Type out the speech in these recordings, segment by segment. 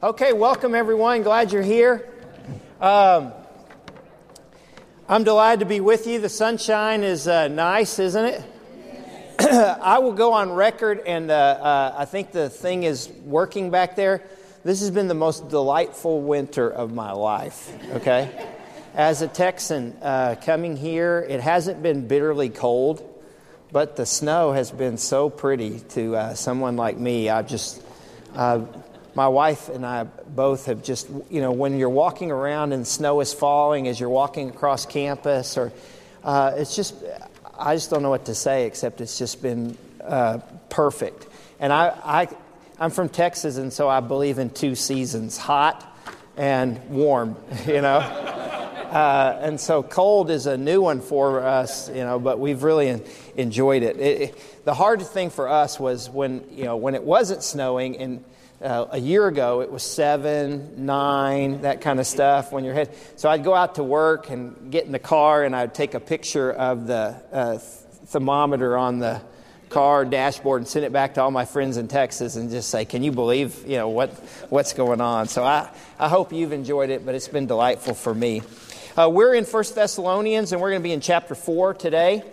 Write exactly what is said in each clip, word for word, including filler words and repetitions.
Okay, welcome everyone. Glad you're here. Um, I'm delighted to be with you. The sunshine is uh, nice, isn't it? I will go on record, and uh, uh, I think the thing is working back there. This has been the most delightful winter of my life, okay? As a Texan uh, coming here, it hasn't been bitterly cold, but the snow has been so pretty to uh, someone like me. I just... Uh, My wife and I both have just, you know, when you're walking around and snow is falling as you're walking across campus, or uh, it's just, I just don't know what to say except it's just been uh, perfect. And I, I, I'm from Texas, and so I believe in two seasons, hot and warm, you know. Uh, and so cold is a new one for us, you know, but we've really en- enjoyed it. It, it. The hard thing for us was when, you know, when it wasn't snowing, and Uh, a year ago, it was seven, nine, that kind of stuff when you're head. So I'd go out to work and get in the car, and I'd take a picture of the uh, thermometer on the car dashboard and send it back to all my friends in Texas and just say, "Can you believe, you know, what what's going on?" So I, I hope you've enjoyed it, but it's been delightful for me. Uh, we're in First Thessalonians, and we're going to be in chapter four today,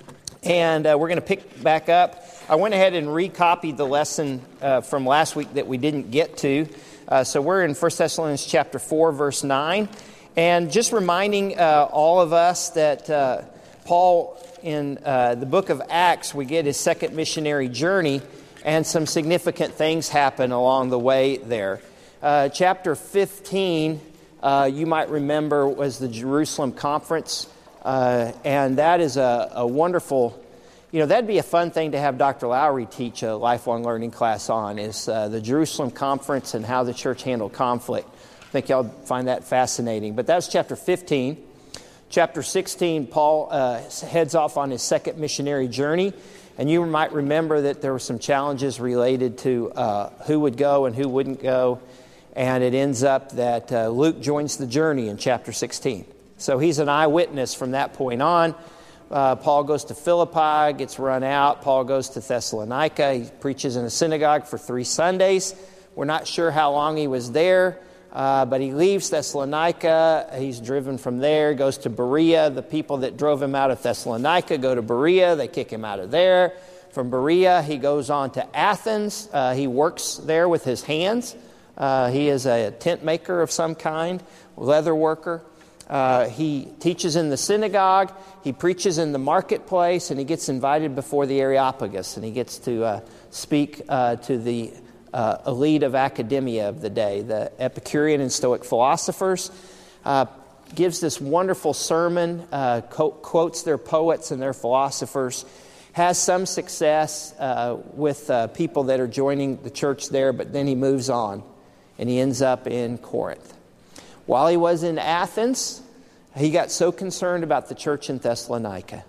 and uh, we're going to pick back up. I went ahead and recopied the lesson uh, from last week that we didn't get to. Uh, so we're in First Thessalonians chapter four, verse nine. And just reminding uh, all of us that uh, Paul, in uh, the book of Acts, we get his second missionary journey, and some significant things happen along the way there. Uh, chapter fifteen, uh, you might remember, was the Jerusalem conference. Uh, and that is a, a wonderful... You know, that'd be a fun thing to have Doctor Lowry teach a lifelong learning class on, is uh, the Jerusalem Conference and how the church handled conflict. I think y'all find that fascinating. But that's chapter fifteen. Chapter sixteen, Paul uh, heads off on his second missionary journey. And you might remember that there were some challenges related to uh, who would go and who wouldn't go. And it ends up that uh, Luke joins the journey in chapter sixteen. So he's an eyewitness from that point on. Uh, Paul goes to Philippi, gets run out. Paul goes to Thessalonica. He preaches in a synagogue for three Sundays. We're not sure how long he was there, uh, but he leaves Thessalonica. He's driven from there, goes to Berea. The people that drove him out of Thessalonica go to Berea. They kick him out of there. From Berea, he goes on to Athens. Uh, he works there with his hands. Uh, he is a tent maker of some kind, leather worker. Uh, he teaches in the synagogue, he preaches in the marketplace, and he gets invited before the Areopagus, and he gets to uh, speak uh, to the uh, elite of academia of the day, the Epicurean and Stoic philosophers. Uh, gives this wonderful sermon, uh, co- quotes their poets and their philosophers, has some success uh, with uh, people that are joining the church there, but then he moves on, and he ends up in Corinth. While he was in Athens, he got so concerned about the church in Thessalonica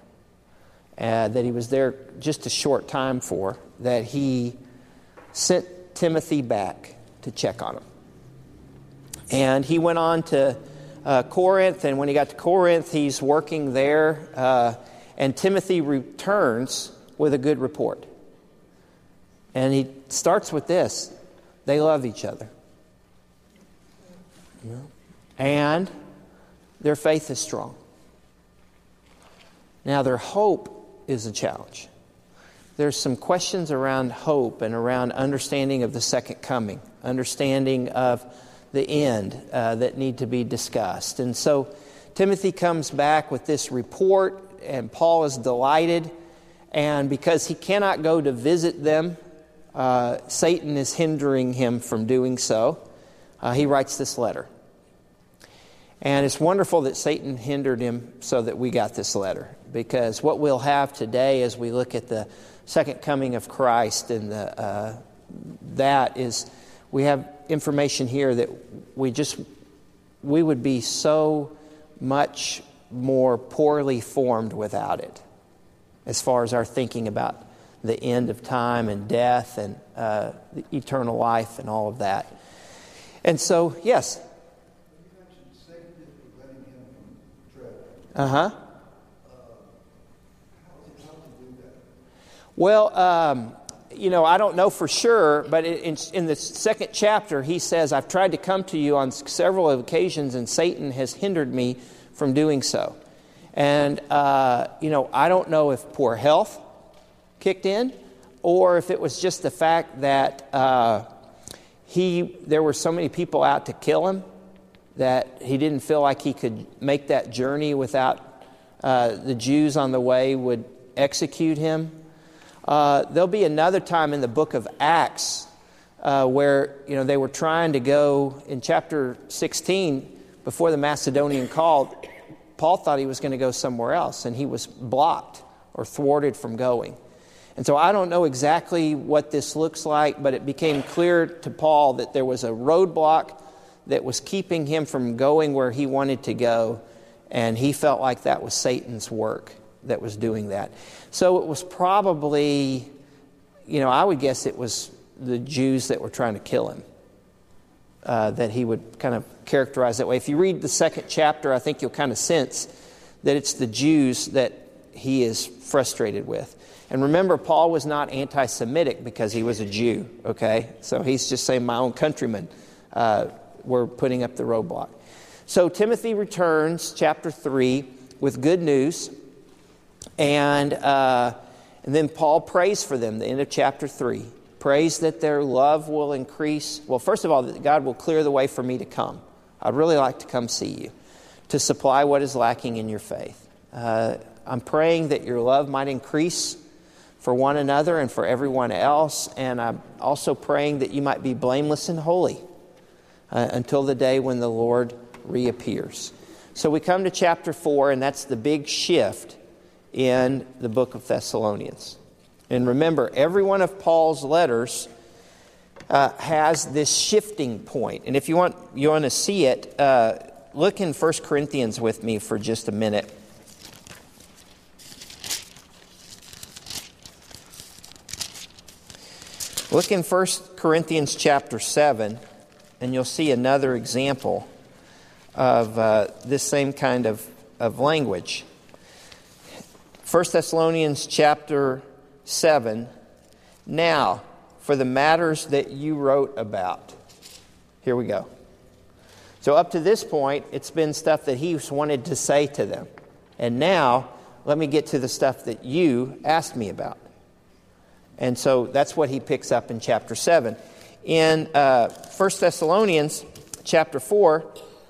uh, that he was there just a short time for, that he sent Timothy back to check on him. And he went on to uh, Corinth, and when he got to Corinth, he's working there, uh, and Timothy returns with a good report. And he starts with this: they love each other. You know? And their faith is strong. Now, their hope is a challenge. There's some questions around hope and around understanding of the second coming, understanding of the end uh, that need to be discussed. And so Timothy comes back with this report, and Paul is delighted. And because he cannot go to visit them, uh, Satan is hindering him from doing so. Uh, he writes this letter. And it's wonderful that Satan hindered him so that we got this letter. Because what we'll have today as we look at the second coming of Christ, and the, uh, that is, we have information here that we just, we would be so much more poorly formed without it, as far as our thinking about the end of time and death and uh, the eternal life and all of that. And so, yes. Uh-huh. Well, um, you know, I don't know for sure, but in, in the second chapter, he says, I've tried to come to you on several occasions, and Satan has hindered me from doing so. And, uh, you know, I don't know if poor health kicked in, or if it was just the fact that uh, he there were so many people out to kill him that he didn't feel like he could make that journey without uh, the Jews on the way would execute him. Uh, there'll be another time in the book of Acts uh, where, you know, they were trying to go in chapter sixteen before the Macedonian call. Paul thought he was going to go somewhere else, and he was blocked or thwarted from going. And so I don't know exactly what this looks like, but it became clear to Paul that there was a roadblock that was keeping him from going where he wanted to go, and he felt like that was Satan's work that was doing that. So it was probably, you know, I would guess it was the Jews that were trying to kill him, uh, that he would kind of characterize that way. If you read the second chapter, I think you'll kind of sense that it's the Jews that he is frustrated with. And remember, Paul was not anti-Semitic because he was a Jew, okay? So he's just saying my own countrymen uh, were putting up the roadblock. So Timothy returns, chapter three, with good news. And uh, and then Paul prays for them, the end of chapter three. Prays that their love will increase. Well, first of all, that God will clear the way for me to come. I'd really like to come see you, to supply what is lacking in your faith. Uh, I'm praying that your love might increase for one another and for everyone else. And I'm also praying that you might be blameless and holy uh, until the day when the Lord reappears. So we come to chapter four, and that's the big shift in the book of Thessalonians. And remember, every one of Paul's letters uh, has this shifting point. And if you want you want to see it, uh, look in First Corinthians with me for just a minute. Look in First Corinthians chapter seven, and you'll see another example of uh, this same kind of, of language. First Thessalonians chapter seven. Now, for the matters that you wrote about. Here we go. So up to this point, it's been stuff that he wanted to say to them. And now, let me get to the stuff that you asked me about. And so that's what he picks up in chapter seven. In uh, First Thessalonians chapter four,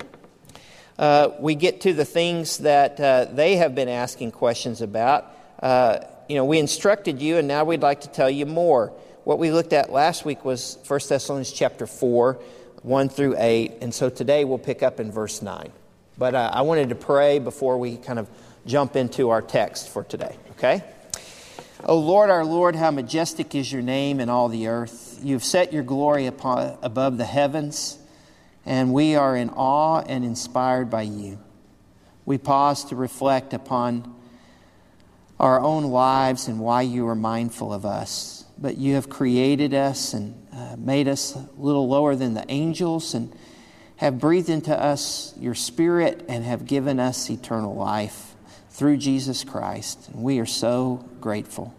uh, we get to the things that uh, they have been asking questions about. Uh, you know, we instructed you, and now we'd like to tell you more. What we looked at last week was First Thessalonians chapter four, one through eight. And so today we'll pick up in verse nine. But uh, I wanted to pray before we kind of jump into our text for today, okay? O Lord, our Lord, how majestic is your name in all the earth. You've set your glory upon, above the heavens, and we are in awe and inspired by you. We pause to reflect upon our own lives and why you are mindful of us. But you have created us and uh, made us a little lower than the angels, and have breathed into us your Spirit and have given us eternal life through Jesus Christ. And we are so grateful.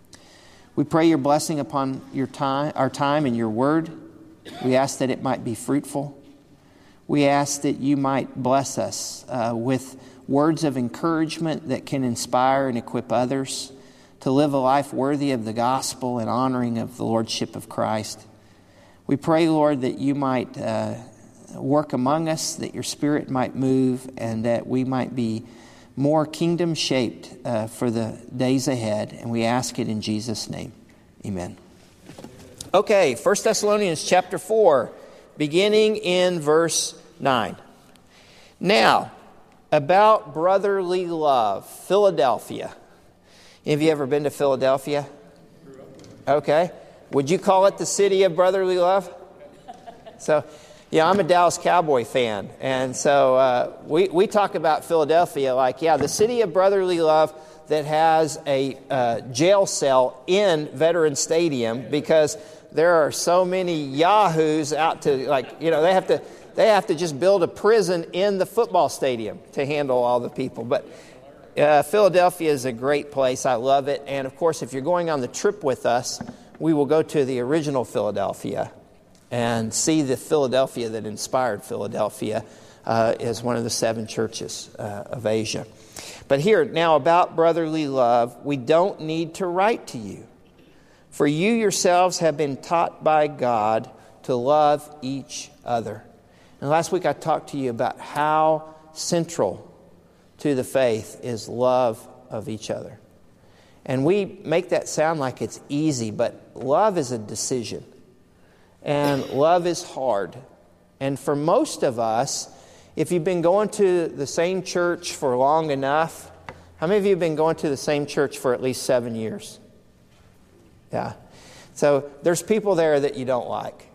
We pray your blessing upon your time, our time and your word. We ask that it might be fruitful. We ask that you might bless us uh, with words of encouragement that can inspire and equip others to live a life worthy of the gospel and honoring of the Lordship of Christ. We pray, Lord, that you might uh, work among us, that your Spirit might move, and that we might be more kingdom-shaped uh, for the days ahead. And we ask it in Jesus' name. Amen. Okay, First Thessalonians chapter four, beginning in verse nine. Now, about brotherly love, Philadelphia. Have you ever been to Philadelphia? Okay. Would you call it the city of brotherly love? So, yeah, I'm a Dallas Cowboy fan. And so uh, we, we talk about Philadelphia like, yeah, the city of brotherly love that has a uh, jail cell in Veterans Stadium, because there are so many yahoos out to, like, you know, they have to they have to just build a prison in the football stadium to handle all the people. But uh, Philadelphia is a great place. I love it. And, of course, if you're going on the trip with us, we will go to the original Philadelphia and see the Philadelphia that inspired Philadelphia uh, as one of the seven churches uh, of Asia. But here, now about brotherly love, we don't need to write to you, for you yourselves have been taught by God to love each other. And last week I talked to you about how central to the faith is love of each other. And we make that sound like it's easy, but love is a decision. And love is hard. And for most of us, if you've been going to the same church for long enough, how many of you have been going to the same church for at least seven years? Yeah. So there's people there that you don't like.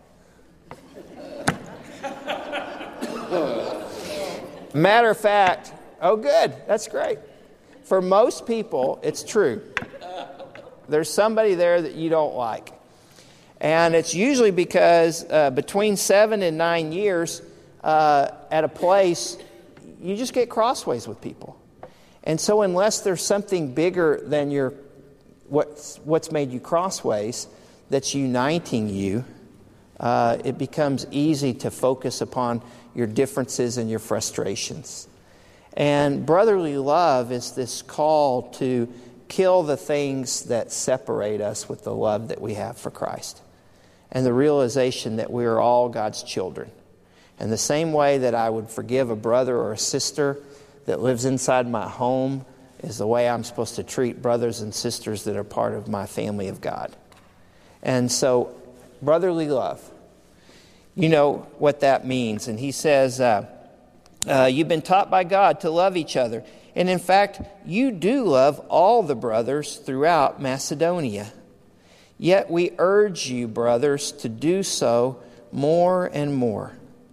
Matter of fact, oh good, that's great. For most people, it's true. There's somebody there that you don't like. And it's usually because uh, between seven and nine years uh, at a place, you just get crossways with people. And so unless there's something bigger than your what's, what's made you crossways that's uniting you, uh, it becomes easy to focus upon your differences and your frustrations. And brotherly love is this call to kill the things that separate us with the love that we have for Christ. And the realization that we are all God's children. And the same way that I would forgive a brother or a sister that lives inside my home is the way I'm supposed to treat brothers and sisters that are part of my family of God. And so, brotherly love. You know what that means. And he says, uh, uh, you've been taught by God to love each other. And in fact, you do love all the brothers throughout Macedonia. Yet we urge you, brothers, to do so more and more.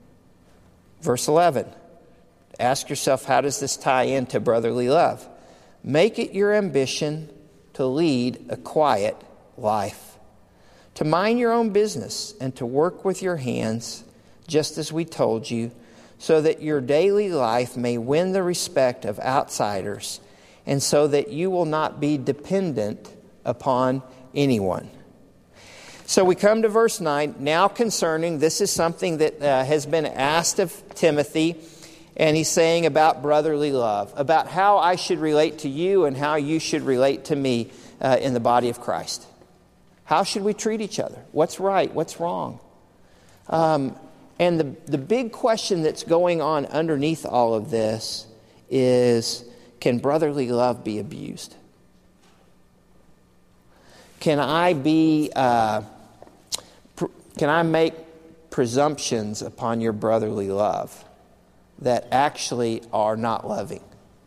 Verse eleven. Ask yourself, how does this tie into brotherly love? Make it your ambition to lead a quiet life, to mind your own business, and to work with your hands, just as we told you, so that your daily life may win the respect of outsiders, and so that you will not be dependent upon anyone. So we come to verse nine, now concerning, this is something that uh, has been asked of Timothy, and he's saying about brotherly love, about how I should relate to you and how you should relate to me uh, in the body of Christ. How should we treat each other? What's right? What's wrong? Um, and the, the big question that's going on underneath all of this is, can brotherly love be abused? Can I be, uh, pr- can I make presumptions upon your brotherly love that actually are not loving?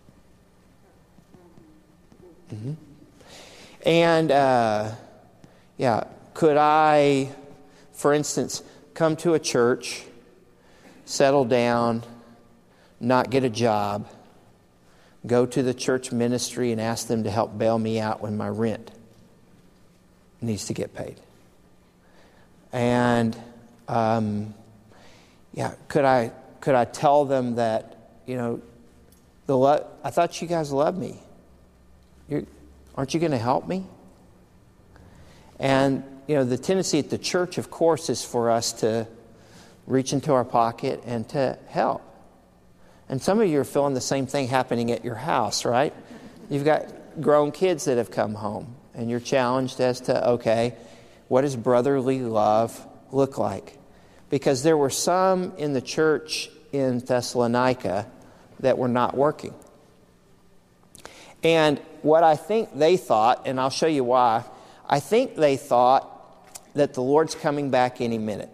Mm-hmm. And, uh, yeah, could I, for instance, come to a church, settle down, not get a job, go to the church ministry and ask them to help bail me out when my rent needs to get paid? And, um, yeah, could I could I tell them that, you know, the lo- I thought you guys loved me. You're, aren't you going to help me? And, you know, the tendency at the church, of course, is for us to reach into our pocket and to help. And some of you are feeling the same thing happening at your house, right? You've got grown kids that have come home, and you're challenged as to, okay, what does brotherly love look like? Because there were some in the church in Thessalonica that were not working. And what I think they thought, and I'll show you why, I think they thought that the Lord's coming back any minute.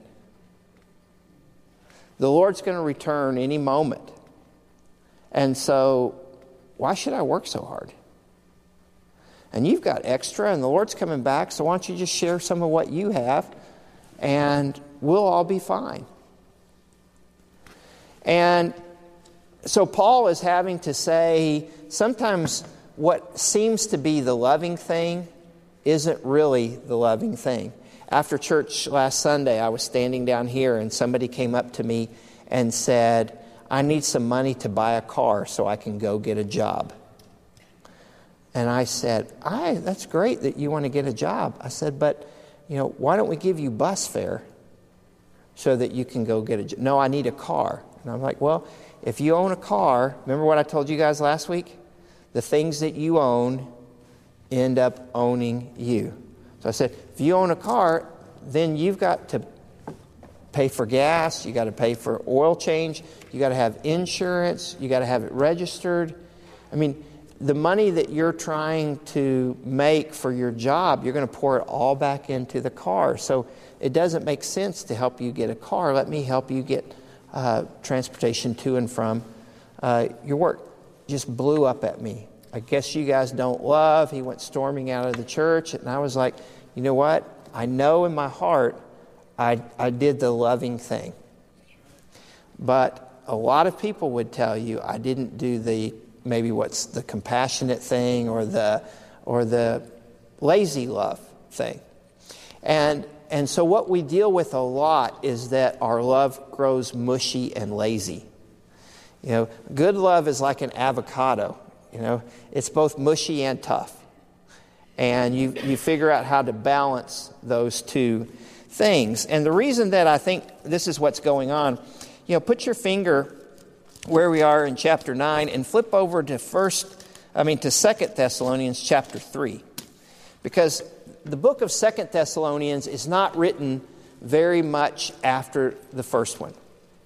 The Lord's going to return any moment. And so, why should I work so hard? And you've got extra, and the Lord's coming back, so why don't you just share some of what you have, and we'll all be fine. And so Paul is having to say, sometimes what seems to be the loving thing isn't really the loving thing. After church last Sunday, I was standing down here and somebody came up to me and said, I need some money to buy a car so I can go get a job. And I said, "Aye, that's great that you want to get a job." I said, but you know, why don't we give you bus fare so that you can go get a job? No, I need a car. And I'm like, well, if you own a car, remember what I told you guys last week? The things that you own end up owning you. So I said, if you own a car, then you've got to pay for gas, you got to pay for oil change, you got to have insurance, you got to have it registered. I mean, the money that you're trying to make for your job, you're going to pour it all back into the car. So it doesn't make sense to help you get a car. Let me help you get uh, transportation to and from uh, your work. Just blew up at me. I guess you guys don't love. He went storming out of the church, and I was like, you know what? I know in my heart I, I did the loving thing. But a lot of people would tell you I didn't do the maybe what's the compassionate thing or the or the lazy love thing. And and so what we deal with a lot is that our love grows mushy and lazy. You know, good love is like an avocado. You know, it's both mushy and tough. And you you figure out how to balance those two things. And the reason that I think this is what's going on, you know, put your finger where we are in chapter nine and flip over to first, I mean to Second Thessalonians chapter three. Because the book of Second Thessalonians is not written very much after the first one.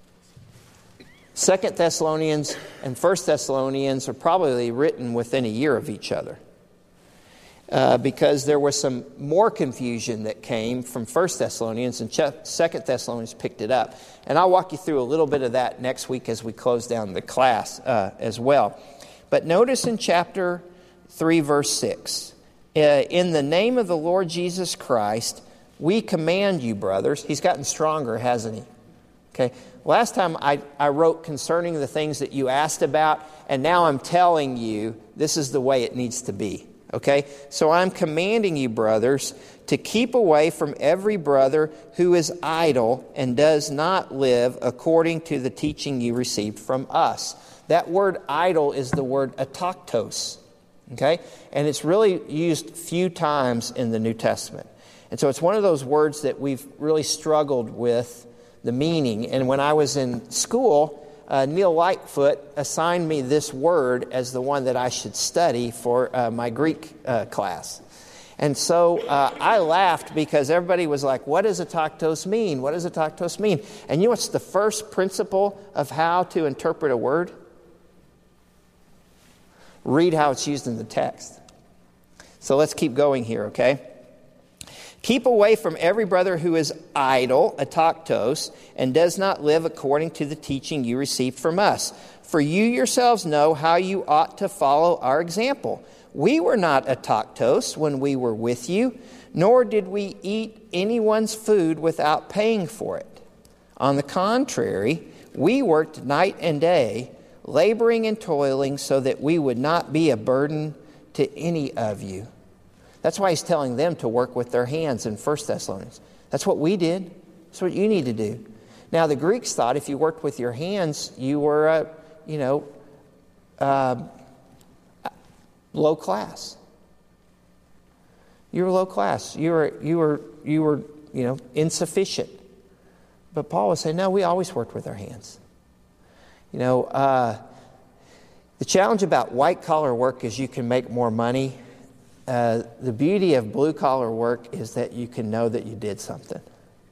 Second Thessalonians and First Thessalonians are probably written within a year of each other. Uh, because there was some more confusion that came from First Thessalonians, and Second Thessalonians picked it up. And I'll walk you through a little bit of that next week as we close down the class uh, as well. But notice in chapter three, verse six, uh, in the name of the Lord Jesus Christ, we command you, brothers. He's gotten stronger, hasn't he? Okay. Last time I, I wrote concerning the things that you asked about, and now I'm telling you this is the way it needs to be. Okay, so I'm commanding you, brothers, to keep away from every brother who is idle and does not live according to the teaching you received from us. That word idle is the word ataktos. Okay, and it's really used few times in the New Testament. And so it's one of those words that we've really struggled with the meaning. And when I was in school, Uh, Neil Lightfoot assigned me this word as the one that I should study for uh, my Greek uh, class. And so uh, I laughed because everybody was like, what does ataktos mean? What does ataktos mean? And you know what's the first principle of how to interpret a word? Read how it's used in the text. So let's keep going here, okay? Keep away from every brother who is idle, ataktos, and does not live according to the teaching you received from us. For you yourselves know how you ought to follow our example. We were not ataktos when we were with you, nor did we eat anyone's food without paying for it. On the contrary, we worked night and day, laboring and toiling so that we would not be a burden to any of you. That's why he's telling them to work with their hands in First Thessalonians. That's what we did. That's what you need to do. Now, the Greeks thought if you worked with your hands, you were, uh, you know, uh, low class. You were low class. You were, you were, you were, you know, insufficient. But Paul was saying, no, we always worked with our hands. You know, uh, the challenge about white-collar work is you can make more money. Uh, the beauty of blue-collar work is that you can know that you did something.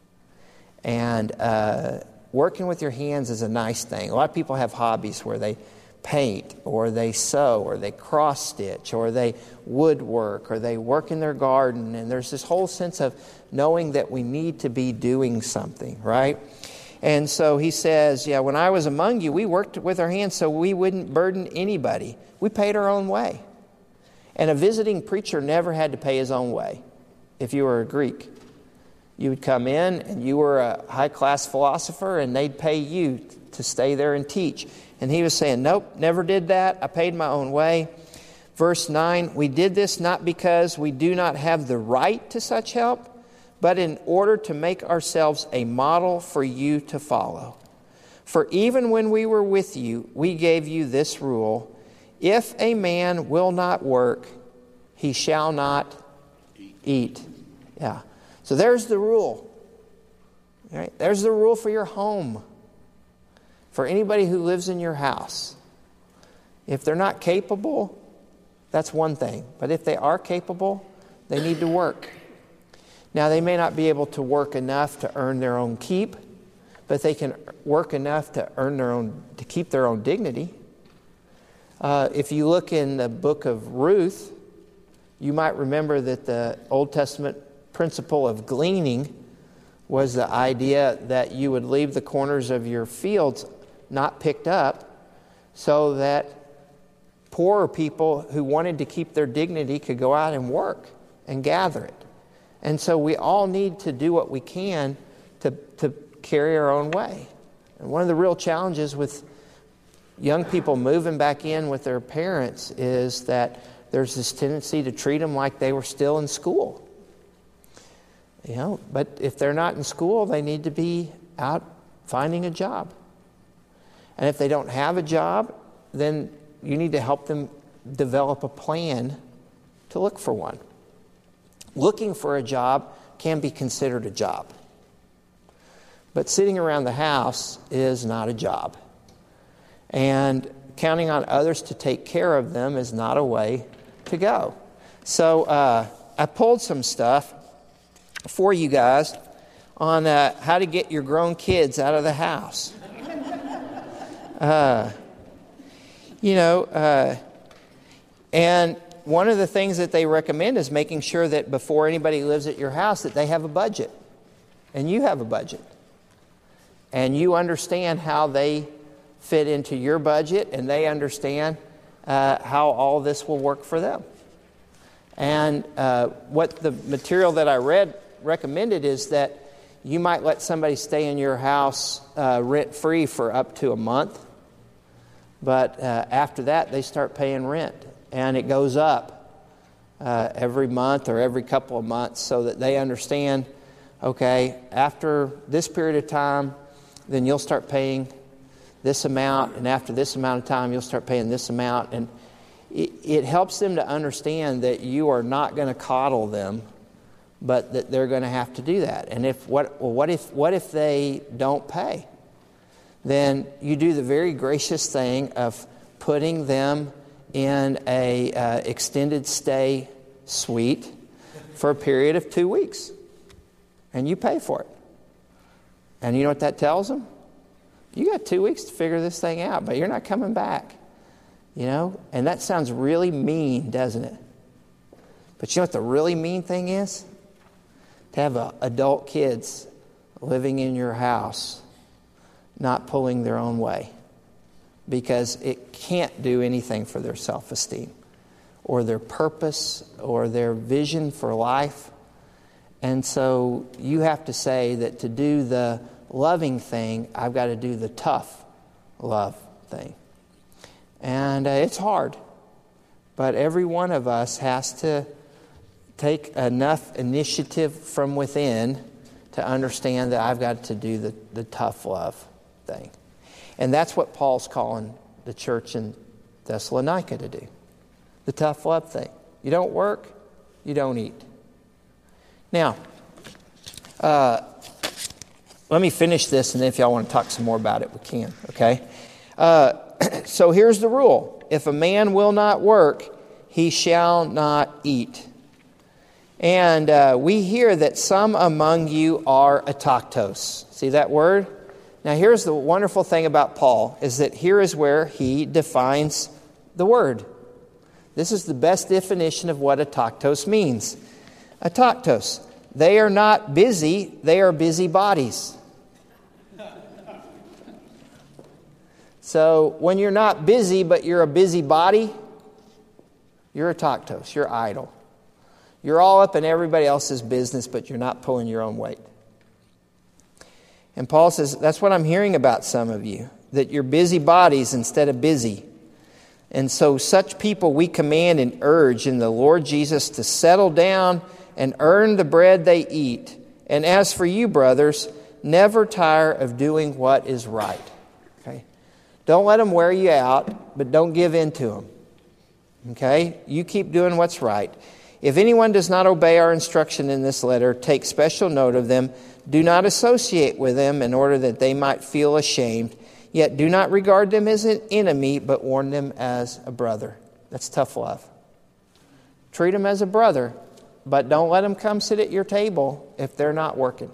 And uh, working with your hands is a nice thing. A lot of people have hobbies where they paint, or they sew, or they cross-stitch, or they woodwork, or they work in their garden. And there's this whole sense of knowing that we need to be doing something, right? And so he says, yeah, when I was among you, we worked with our hands so we wouldn't burden anybody. We paid our own way. And a visiting preacher never had to pay his own way. If you were a Greek, you would come in and you were a high-class philosopher and they'd pay you to stay there and teach. And he was saying, nope, never did that. I paid my own way. Verse nine, we did this not because we do not have the right to such help, but in order to make ourselves a model for you to follow. For even when we were with you, we gave you this rule: if a man will not work, he shall not eat. Yeah. So there's the rule. Right? There's the rule for your home. For anybody who lives in your house. If they're not capable, that's one thing. But if they are capable, they need to work. Now, they may not be able to work enough to earn their own keep, but they can work enough to earn their own, to keep their own dignity. Uh, if you look in the book of Ruth, you might remember that the Old Testament principle of gleaning was the idea that you would leave the corners of your fields not picked up so that poorer people who wanted to keep their dignity could go out and work and gather it. And so we all need to do what we can to, to carry our own way. And one of the real challenges with young people moving back in with their parents is that there's this tendency to treat them like they were still in school. You know, but if they're not in school, they need to be out finding a job. And if they don't have a job, then you need to help them develop a plan to look for one. Looking for a job can be considered a job. But sitting around the house is not a job. And counting on others to take care of them is not a way to go. So uh, I pulled some stuff for you guys on uh, how to get your grown kids out of the house. Uh, you know, uh, and one of the things that they recommend is making sure that before anybody lives at your house that they have a budget. And you have a budget. And you understand how they fit into your budget, and they understand uh, how all this will work for them. And uh, what the material that I read recommended is that you might let somebody stay in your house uh, rent-free for up to a month. But uh, after that, they start paying rent. And it goes up uh, every month or every couple of months so that they understand, okay, after this period of time, then you'll start paying this amount. And after this amount of time, you'll start paying this amount. And it, it helps them to understand that you are not going to coddle them, but that they're going to have to do that. And if what well, what if what if they don't pay? Then you do the very gracious thing of putting them in a uh, extended stay suite for a period of two weeks, and you pay for it. And you know what that tells them? You got two weeks to figure this thing out, but you're not coming back. You know, and that sounds really mean, doesn't it? But you know what the really mean thing is? To have uh, adult kids living in your house not pulling their own way, because it can't do anything for their self-esteem or their purpose or their vision for life. And so you have to say that to do the loving thing, I've got to do the tough love thing. And uh, it's hard, but every one of us has to take enough initiative from within to understand that I've got to do the, the tough love thing. And that's what Paul's calling the church in Thessalonica to do. The tough love thing. You don't work, you don't eat. Now, uh, let me finish this, and then if y'all want to talk some more about it, we can, okay? Uh, so here's the rule. If a man will not work, he shall not eat. And uh, we hear that some among you are ataktos. See that word? Now here's the wonderful thing about Paul, is that here is where he defines the word. This is the best definition of what ataktos means. Ataktos, they are not busy, they are busy bodies. So when you're not busy, but you're a busy body, you're ataktos, you're idle. You're all up in everybody else's business, but you're not pulling your own weight. And Paul says, that's what I'm hearing about some of you, that you're busy bodies instead of busy. And so such people we command and urge in the Lord Jesus to settle down and earn the bread they eat. And as for you, brothers, never tire of doing what is right. Okay? Don't let them wear you out, but don't give in to them. Okay? You keep doing what's right. If anyone does not obey our instruction in this letter, take special note of them. Do not associate with them in order that they might feel ashamed. Yet do not regard them as an enemy, but warn them as a brother. That's tough love. Treat them as a brother, but don't let them come sit at your table if they're not working.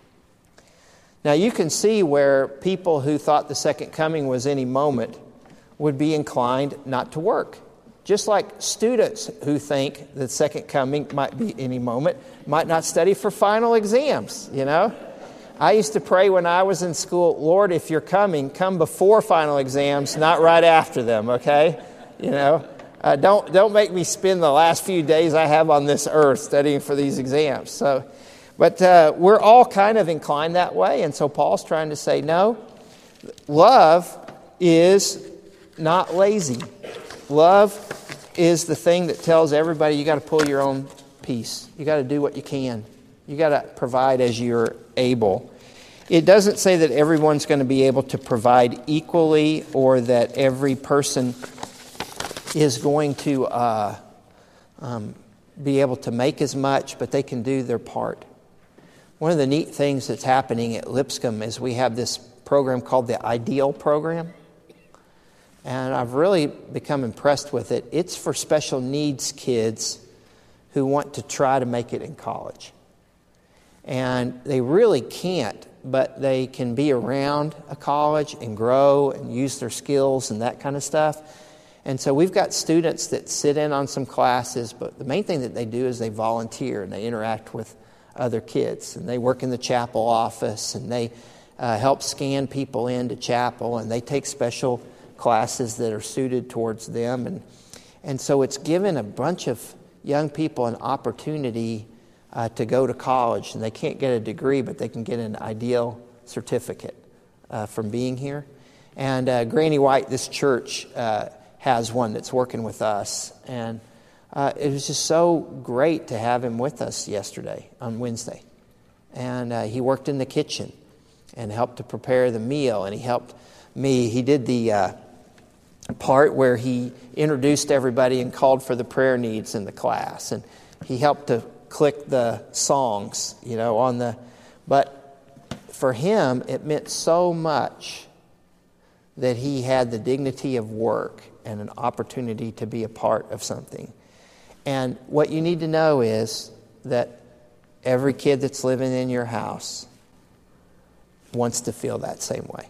Now you can see where people who thought the second coming was any moment would be inclined not to work. Just like students who think the second coming might be any moment, might not study for final exams, you know. I used to pray when I was in school, Lord, if you're coming, come before final exams, not right after them, okay? You know, uh, don't don't make me spend the last few days I have on this earth studying for these exams. So, but uh, we're all kind of inclined that way, and so Paul's trying to say, no, love is not lazy. Love is the thing that tells everybody you got to pull your own piece. You got to do what you can. You got to provide as you're able. It doesn't say that everyone's going to be able to provide equally or that every person is going to uh, um, be able to make as much, but they can do their part. One of the neat things that's happening at Lipscomb is we have this program called the Ideal Program. And I've really become impressed with it. It's for special needs kids who want to try to make it in college. And they really can't, but they can be around a college and grow and use their skills and that kind of stuff. And so we've got students that sit in on some classes, but the main thing that they do is they volunteer and they interact with other kids. And they work in the chapel office and they uh, help scan people into chapel and they take special classes that are suited towards them. And and so it's given a bunch of young people an opportunity uh, to go to college. And they can't get a degree, but they can get an Ideal certificate uh, from being here. And uh, Granny White, this church, uh, has one that's working with us. And uh, it was just so great to have him with us yesterday on Wednesday. And uh, he worked in the kitchen and helped to prepare the meal. And he helped me. He did the uh, part where he introduced everybody and called for the prayer needs in the class. And he helped to click the songs, you know, on the... But for him, it meant so much that he had the dignity of work and an opportunity to be a part of something. And what you need to know is that every kid that's living in your house wants to feel that same way.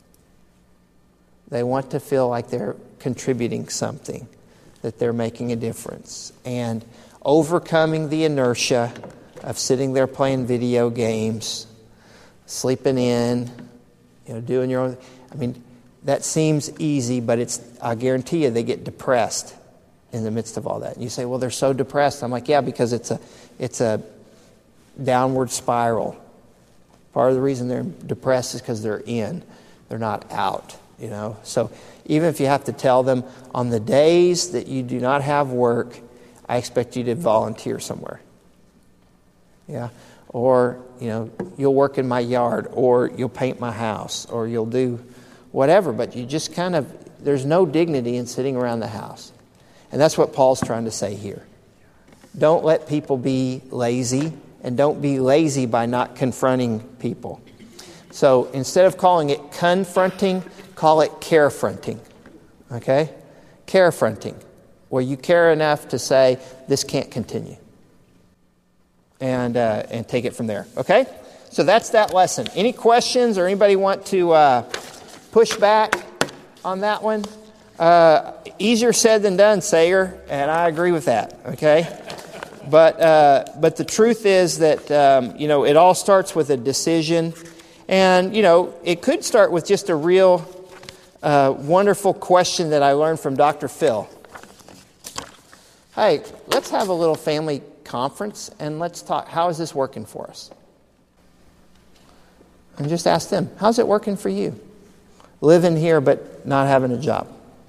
They want to feel like they're contributing something, that they're making a difference. And overcoming the inertia of sitting there playing video games, sleeping in, you know, doing your own... I mean, that seems easy, but it's, I guarantee you they get depressed in the midst of all that. And you say, well, they're so depressed. I'm like, yeah, because it's a it's a downward spiral. Part of the reason they're depressed is because they're in. They're not out. You know, so even if you have to tell them on the days that you do not have work, I expect you to volunteer somewhere. Yeah. Or, you know, you'll work in my yard, or you'll paint my house, or you'll do whatever. But you just kind of, there's no dignity in sitting around the house. And that's what Paul's trying to say here. Don't let people be lazy, and don't be lazy by not confronting people. So instead of calling it confronting, call it carefronting, okay? Carefronting, where you care enough to say, this can't continue. And uh, and take it from there, okay? So that's that lesson. Any questions or anybody want to uh, push back on that one? Uh, easier said than done, Sayer, and I agree with that, okay? But, uh, but the truth is that, um, you know, it all starts with a decision. And, you know, it could start with just a real uh, wonderful question that I learned from Doctor Phil. Hey, let's have a little family conference and let's talk. How is this working for us? And just ask them, how's it working for you? Living here but not having a job.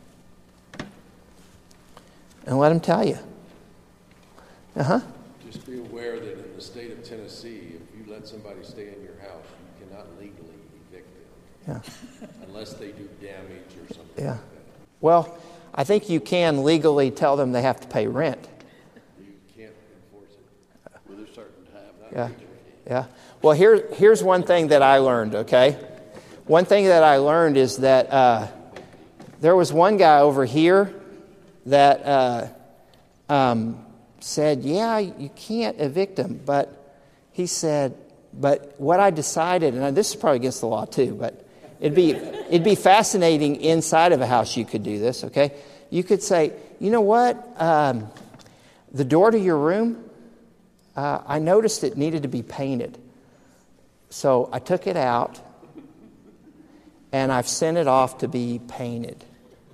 And let them tell you. Uh-huh. Just be aware that in the state of Tennessee, if you let somebody stay in your house, you cannot legally evict them. Yeah. Unless they do damage or something Yeah. like that. Well, I think you can legally tell them they have to pay rent. You can't Yeah, yeah. Well, here, here's one thing that I learned, okay? One thing that I learned is that uh, there was one guy over here that uh, um, said, yeah, you can't evict him. But he said, but what I decided, and this is probably against the law too, but it'd be it'd be fascinating inside of a house you could do this, okay? You could say, you know what? Um, the door to your room, uh, I noticed it needed to be painted. So I took it out, and I've sent it off to be painted.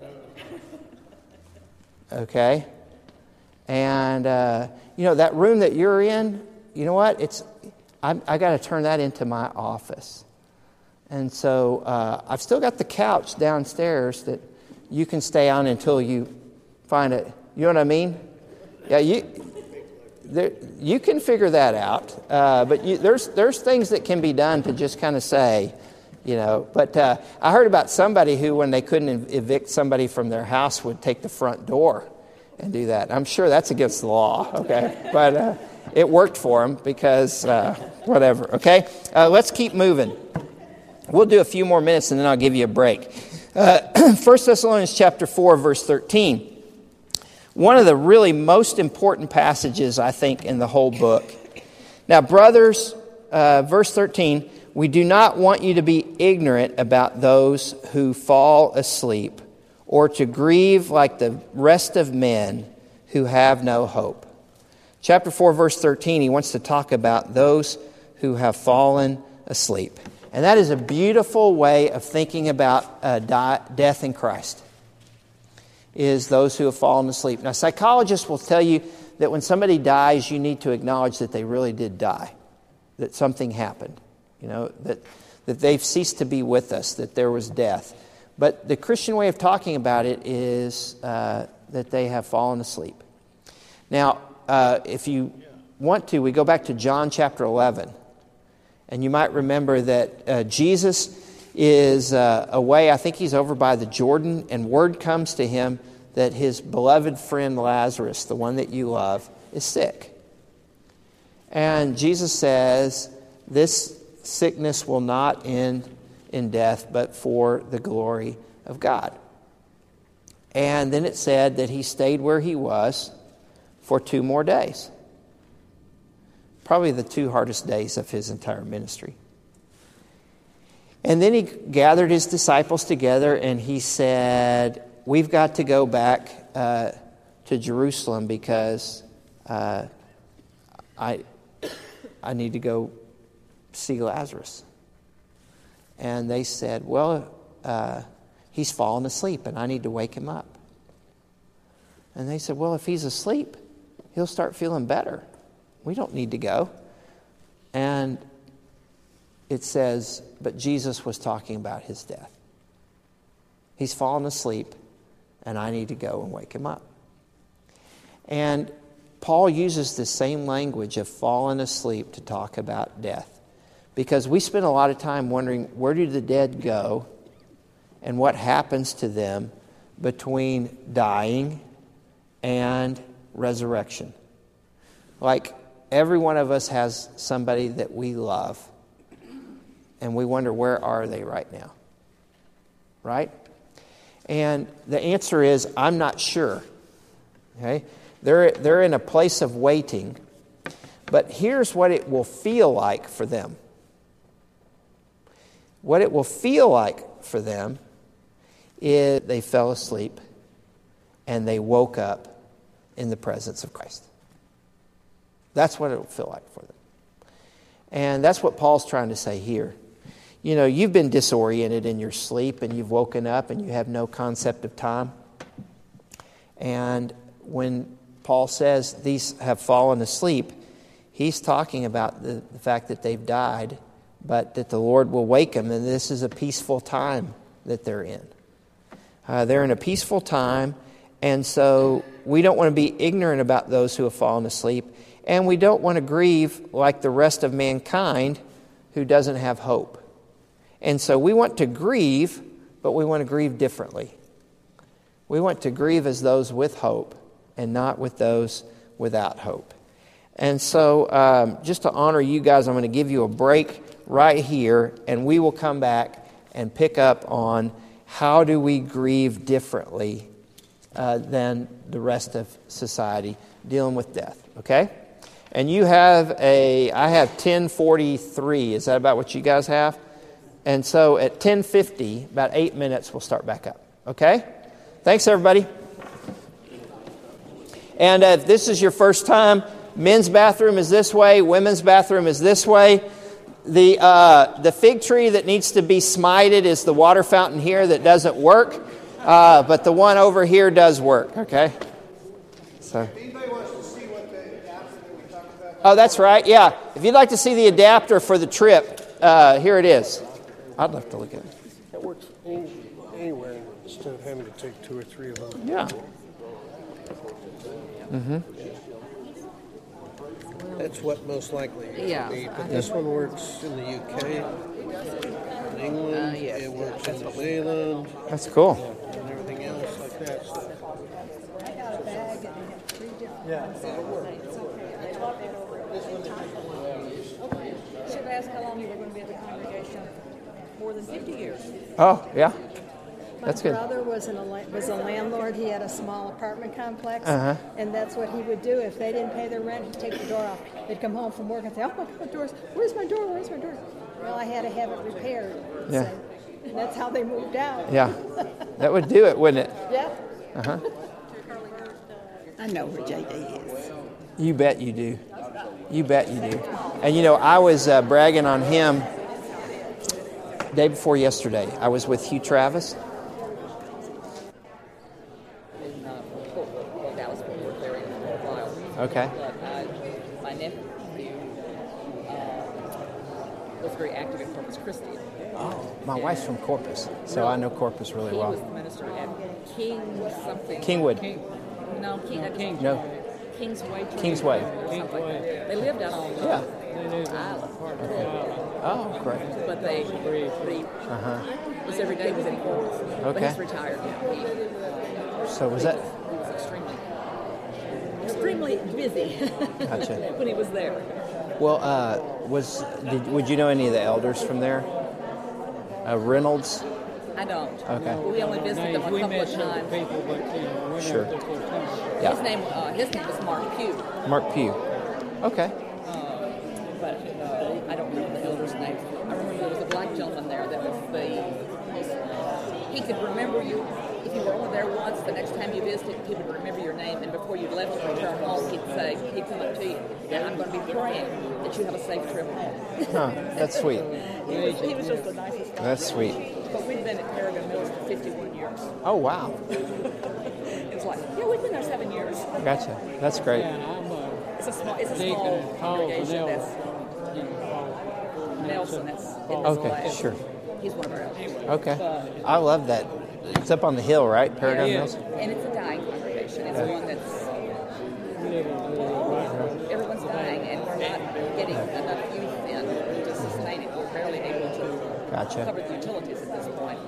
Okay? And, uh, you know, that room that you're in, you know what? It's I'm, I got to turn that into my office. And so uh, I've still got the couch downstairs that you can stay on until you find it. You know what I mean? Yeah, you there, you can figure that out. Uh, but you, there's there's things that can be done to just kind of say, you know. But uh, I heard about somebody who, when they couldn't evict somebody from their house, would take the front door and do that. I'm sure that's against the law, okay? But uh, it worked for them because uh, whatever, okay? Uh, let's keep moving. We'll do a few more minutes and then I'll give you a break. Uh, First Thessalonians chapter four, verse thirteen. One of the really most important passages, I think, in the whole book. Now, brothers, uh, verse thirteen, we do not want you to be ignorant about those who fall asleep, or to grieve like the rest of men who have no hope. Chapter four, verse thirteen, he wants to talk about those who have fallen asleep. And that is a beautiful way of thinking about uh, die, death in Christ, is those who have fallen asleep. Now, psychologists will tell you that when somebody dies, you need to acknowledge that they really did die, that something happened, you know, that, that they've ceased to be with us, that there was death. But the Christian way of talking about it is uh, that they have fallen asleep. Now, uh, if you want to, we go back to John chapter eleven. And you might remember that uh, Jesus is uh, away. I think he's over by the Jordan. And word comes to him that his beloved friend Lazarus, the one that you love, is sick. And Jesus says, this sickness will not end in death, but for the glory of God. And then it said that he stayed where he was for two more days. Probably the two hardest days of his entire ministry. And then he gathered his disciples together and he said, we've got to go back uh, to Jerusalem because uh, I, I need to go see Lazarus. And they said, well, uh, he's fallen asleep and I need to wake him up. And they said, well, if he's asleep, he'll start feeling better. We don't need to go. And it says, but Jesus was talking about his death. He's fallen asleep, and I need to go and wake him up. And Paul uses the same language of fallen asleep to talk about death. Because we spend a lot of time wondering, where do the dead go? And what happens to them between dying and resurrection? Like, every one of us has somebody that we love, and we wonder, where are they right now? Right? And the answer is, I'm not sure. Okay? They're, they're in a place of waiting, but here's what it will feel like for them. What it will feel like for them is they fell asleep and they woke up in the presence of Christ. That's what it will feel like for them. And that's what Paul's trying to say here. You know, you've been disoriented in your sleep and you've woken up and you have no concept of time. And when Paul says these have fallen asleep, he's talking about the, the fact that they've died, but that the Lord will wake them, and this is a peaceful time that they're in. Uh, they're in a peaceful time, and so we don't want to be ignorant about those who have fallen asleep. And we don't want to grieve like the rest of mankind who doesn't have hope. And so we want to grieve, but we want to grieve differently. We want to grieve as those with hope and not with those without hope. And so um, just to honor you guys, I'm going to give you a break right here, and we will come back and pick up on how do we grieve differently uh, than the rest of society dealing with death, okay? And you have a, I have ten forty-three. Is that about what you guys have? And so at ten fifty, about eight minutes, we'll start back up, okay? Thanks, everybody. And uh, if this is your first time, men's bathroom is this way, women's bathroom is this way. The uh, the fig tree that needs to be smited is the water fountain here that doesn't work, uh, but the one over here does work, okay? So. If anybody wants to see what the adapter that we talked about. Oh, that's right, yeah. If you'd like to see the adapter for the trip, uh, here it is. I'd love to look at it. It works any, anywhere instead of having to take two or three of them. Yeah. Mm-hmm. That's what most likely it Yeah. will be. But this one works in the U K, in England, Uh, yes. it works in New Zealand, That's cool. and everything else like that. So. I got a bag and they have three different Yeah. ones. It's okay. I talked it over at the time. Okay. Should I ask how long you were going to be at the congregation? More than fifty years. Oh, yeah. That's My good. brother was, an, was a landlord. He had a small apartment complex, Uh-huh. and that's what he would do. If they didn't pay their rent, he'd take the door off. They'd come home from work and say, "Oh my God, doors! Where's my door? Where's my door?" Well, I had to have it repaired. Yeah. So, and that's how they moved out. Yeah. That would do it, wouldn't it? Yeah. Uh-huh. I know where J D is. You bet you do. You bet you do. And you know, I was uh, bragging on him day before yesterday. I was with Hugh Travis. In uh, Fort- Dallas Fort Worth area for a while. Okay. But uh, my nephew uh, was very active in Corpus Christi. Oh, my wife's from Corpus, so I know Corpus really He well. was the minister at King something. Kingwood. King, no, King. I just- No. Kingsway. Kingsway. Or something like that. They lived out on Yeah. the island. Oh, great. But they, they Uh-huh. just every day was in Corpus. But Okay. he's retired now. He, So was that? he was extremely, extremely busy Gotcha. when he was there. Well, uh, was did, would you know any of the elders from there? Uh, Reynolds? I don't. Okay. We only visited them a we couple met of several times. people, but you know, we're Sure. not there full time. His Yeah. name, uh, his name was Mark Pugh, Mark Pugh. Okay. but uh, I don't remember the elders' names. I remember there was a black gentleman there that was the. He could remember you if you were only there once. The next time you visited, he would remember your name, and before you left to return home, he'd say, he'd come up to you, and I'm going to be praying that you have a safe trip home. Huh, that's sweet. he, was, he was just the nicest guy. That's sweet. But we've been at Paragon Mills for fifty-one years. Oh, wow. It's like, yeah, we've been there seven years. Gotcha. That's great. And I'm a It's a small, it's a deacon small and Paul congregation. Vanel. That's You know, Nelson. That's in Okay, Missoula. sure. He's one of our elders. Okay. I love that. It's up on the hill, right? Paragon Yeah. Mills? And it's a dying congregation. It's one that's we live in a little everyone's dying, and we're not getting enough youth in to sustain it. We're barely able to Gotcha. cover the utilities at this point.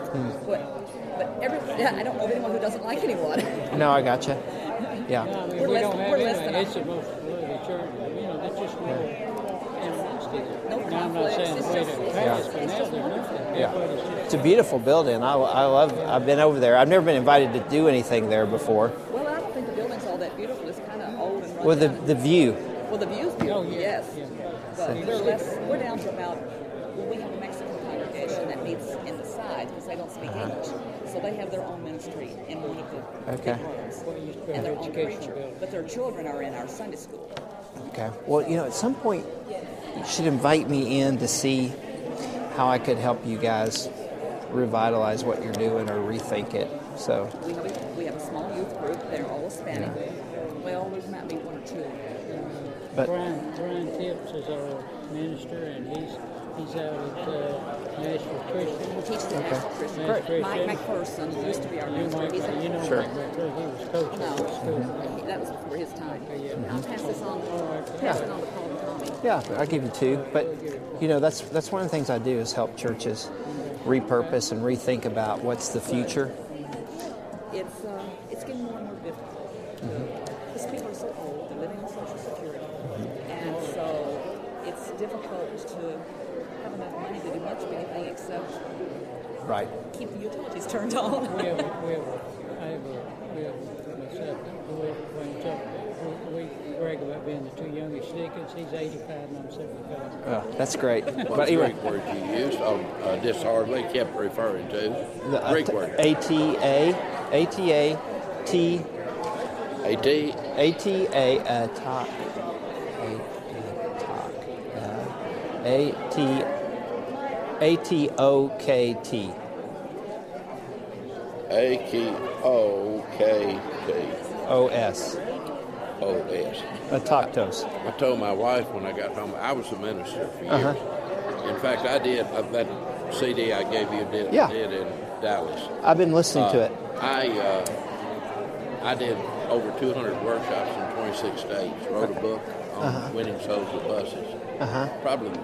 But but every yeah, I don't know of anyone who doesn't like anyone. No, I gotcha. Yeah. I mean, We're we less- don't have we're less any. than a- It's the most bloody church. You know, that's just real animalistic. No Now, I'm not conflicts. saying It's the way just- to it's pass, just- but it's now just there's wonderful. nothing. Yeah. Everybody's just It's a beautiful building. I, I love, I've been over there. I've never been invited to do anything there before. Well, I don't think the building's all that beautiful. It's kind of old and run Well, the, down. the view. Well, the view's beautiful, Oh, yeah, yes. yeah. But we're less, we're down to about, well, we have a Mexican congregation that meets in the side because they don't speak English. So they have their own ministry in one of the Okay. big rooms. What used to be And an their own educational preacher. building. But their children are in our Sunday school. Okay. Well, you know, at some point, you should invite me in to see how I could help you guys revitalize what you're doing or rethink it. So, We have a, we have a small youth group. They're all Hispanic. Well, there might be one or two. but Brian, Brian Tips is our minister, and he's he's out at uh, Nashville Christian. We teach the Okay. National Christian. Great. Mike McPherson used to be our You minister. might, He's a, you know, Sure. Mike McClure, he was coach at no, the school. he- that was before his time. I'll pass this on. Pass it on to Paul and Tommy. yeah, I'll give you two. But, you know, that's that's one of the things I do is help churches repurpose and rethink about what's the future. It's uh, it's getting more and more difficult. Because people are so old, they're living on Social Security. And so it's difficult to have enough money to do much of anything except Right. keep the utilities turned on. We have, a, we have, a, I have, a, we have myself, we have Wayne Chuck. We, we brag about being the two youngest deacons. He's eighty-five and I'm seventy-five. Oh, that's great. What But anyway, Greek word you used? Oh, uh, dishearteningly kept referring to. the, uh, Greek t- word. A T A, A T A, T, A T. A T A, uh, talk. A, uh, talk. Uh, A T, A T O K T. A K O K T O S. O S. Atoktos. I told my wife when I got home, I was a minister for years. Uh-huh. In fact, I did uh, that C D I gave you did, Yeah. did in Dallas. I've been listening to Uh, it. I uh, I did over two hundred workshops in twenty-six states. Wrote a book on Uh-huh. winning souls with buses. Uh-huh. Probably,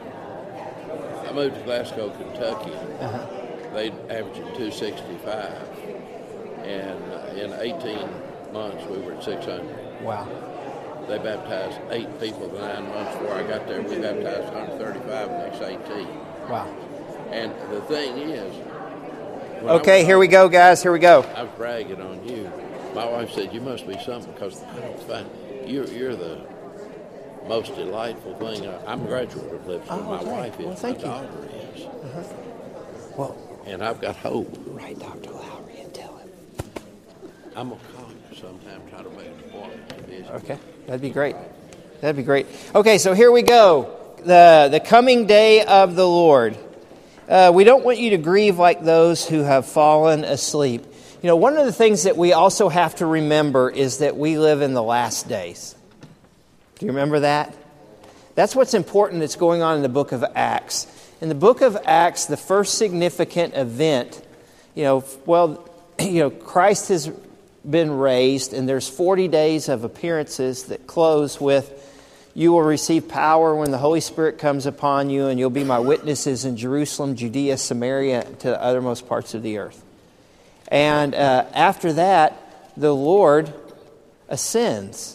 I moved to Glasgow, Kentucky. Uh-huh. They averaged two sixty-five, and uh, in eighteen months we were at six hundred. Wow. They baptized eight people the nine months before I got there. We baptized one hundred thirty-five in the next eighteen. Wow. And the thing is, when I Okay, was- here we go, guys. Here we go. I was bragging on you. My wife said, you must be something because I don't find you're, you're the most delightful thing. I, I'm a graduate of Lipscomb. Oh, my okay. wife is. Well, thank my you. daughter is. Well, And I've got hope. write Doctor Lowry and tell him. I'm going to call you sometime, try to make an appointment to visit. Okay, that'd be great. That'd be great. Okay, so here we go. The, the coming day of the Lord. Uh, we don't want you to grieve like those who have fallen asleep. You know, one of the things that we also have to remember is that we live in the last days. Do you remember that? That's what's important that's going on in the book of Acts. In the book of Acts, the first significant event, you know, well, you know, Christ has been raised, and there's forty days of appearances that close with, you will receive power when the Holy Spirit comes upon you, and you'll be my witnesses in Jerusalem, Judea, Samaria, to the uttermost parts of the earth. And uh, after that, the Lord ascends.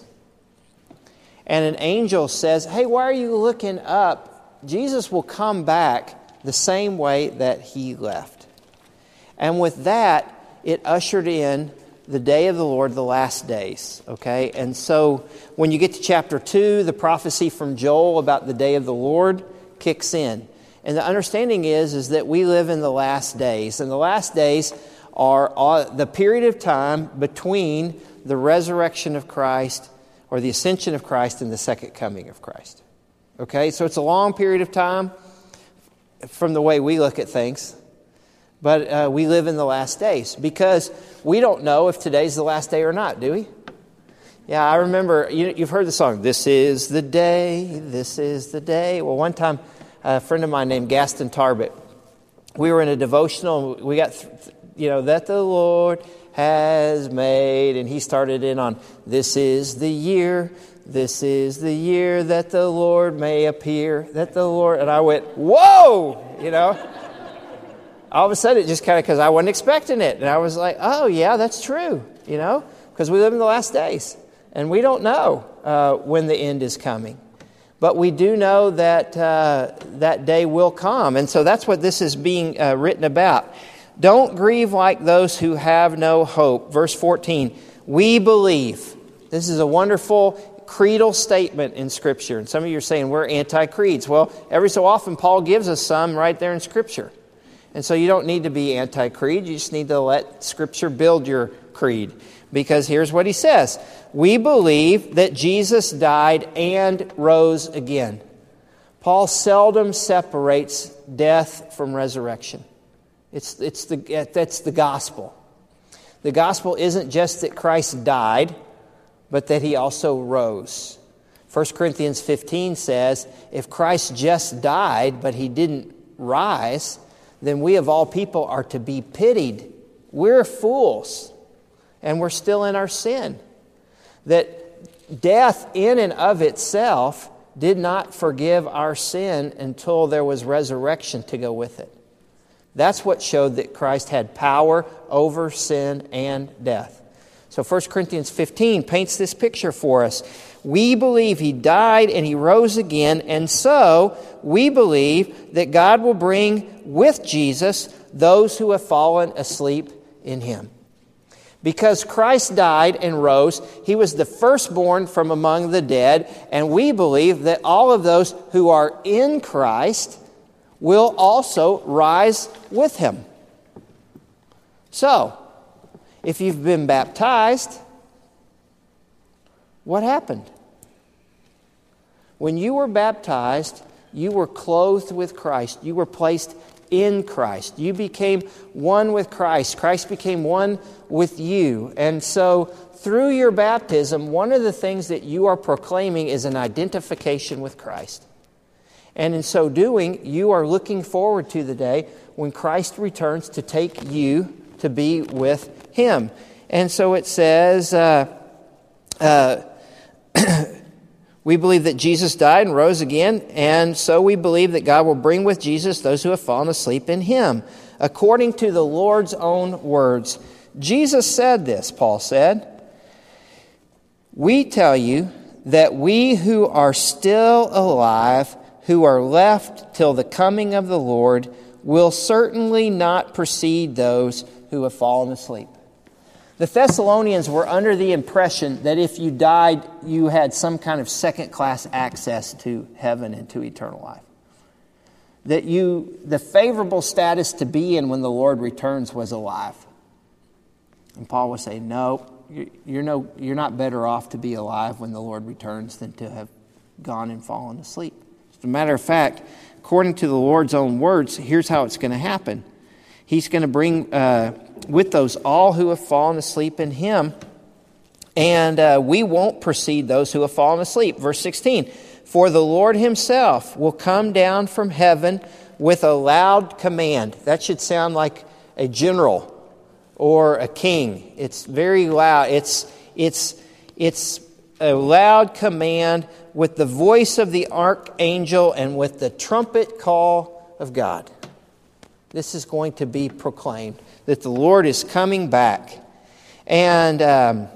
And an angel says, hey, why are you looking up? Jesus will come back the same way that he left. And with that, it ushered in the day of the Lord, the last days. Okay? And so when you get to chapter two, the prophecy from Joel about the day of the Lord kicks in. And the understanding is, is that we live in the last days. And the last days are the period of time between the resurrection of Christ or the ascension of Christ and the second coming of Christ. Okay, so it's a long period of time from the way we look at things. But uh, we live in the last days because we don't know if today's the last day or not, do we? Yeah, I remember, you, you've heard the song, This is the Day, This is the Day. Well, one time, a friend of mine named Gaston Tarbett, we were in a devotional, we got, you know, that the Lord has made, and he started in on, this is the year, this is the year that the Lord may appear, that the Lord, and I went, whoa, you know. All of a sudden, it just kind of, because I wasn't expecting it, and I was like, oh, yeah, that's true, you know, because we live in the last days, and we don't know uh, when the end is coming. But we do know that uh, that day will come, and so that's what this is being uh, written about. Don't grieve like those who have no hope. Verse fourteen, we believe. This is a wonderful creedal statement in Scripture. And some of you are saying we're anti-creeds. Well, every so often Paul gives us some right there in Scripture. And so you don't need to be anti-creed. You just need to let Scripture build your creed. Because here's what he says. We believe that Jesus died and rose again. Paul seldom separates death from resurrection. It's, it's the, that's the gospel. The gospel isn't just that Christ died, but that he also rose. First Corinthians fifteen says, if Christ just died, but he didn't rise, then we of all people are to be pitied. We're fools, and we're still in our sin. That death in and of itself did not forgive our sin until there was resurrection to go with it. That's what showed that Christ had power over sin and death. So First Corinthians fifteen paints this picture for us. We believe he died and he rose again, and so we believe that God will bring with Jesus those who have fallen asleep in him. Because Christ died and rose, he was the firstborn from among the dead, and we believe that all of those who are in Christ will also rise with him. So, if you've been baptized, what happened? When you were baptized, you were clothed with Christ. You were placed in Christ. You became one with Christ. Christ became one with you. And so, through your baptism, one of the things that you are proclaiming is an identification with Christ. And in so doing, you are looking forward to the day when Christ returns to take you to be with him. And so it says, uh, uh, we believe that Jesus died and rose again, and so we believe that God will bring with Jesus those who have fallen asleep in him, according to the Lord's own words. Jesus said this, Paul said, we tell you that we who are still alive, who are left till the coming of the Lord, will certainly not precede those who have fallen asleep. The Thessalonians were under the impression that if you died, you had some kind of second-class access to heaven and to eternal life. That you, the favorable status to be in when the Lord returns was alive. And Paul would say, no, you're, no, you're not better off to be alive when the Lord returns than to have gone and fallen asleep. As a matter of fact, according to the Lord's own words, here's how it's going to happen. He's going to bring uh, with those all who have fallen asleep in him, and uh, we won't precede those who have fallen asleep. Verse sixteen, for the Lord himself will come down from heaven with a loud command. That should sound like a general or a king. It's very loud. It's, it's, it's a loud command with the voice of the archangel and with the trumpet call of God. This is going to be proclaimed, that the Lord is coming back. And, um,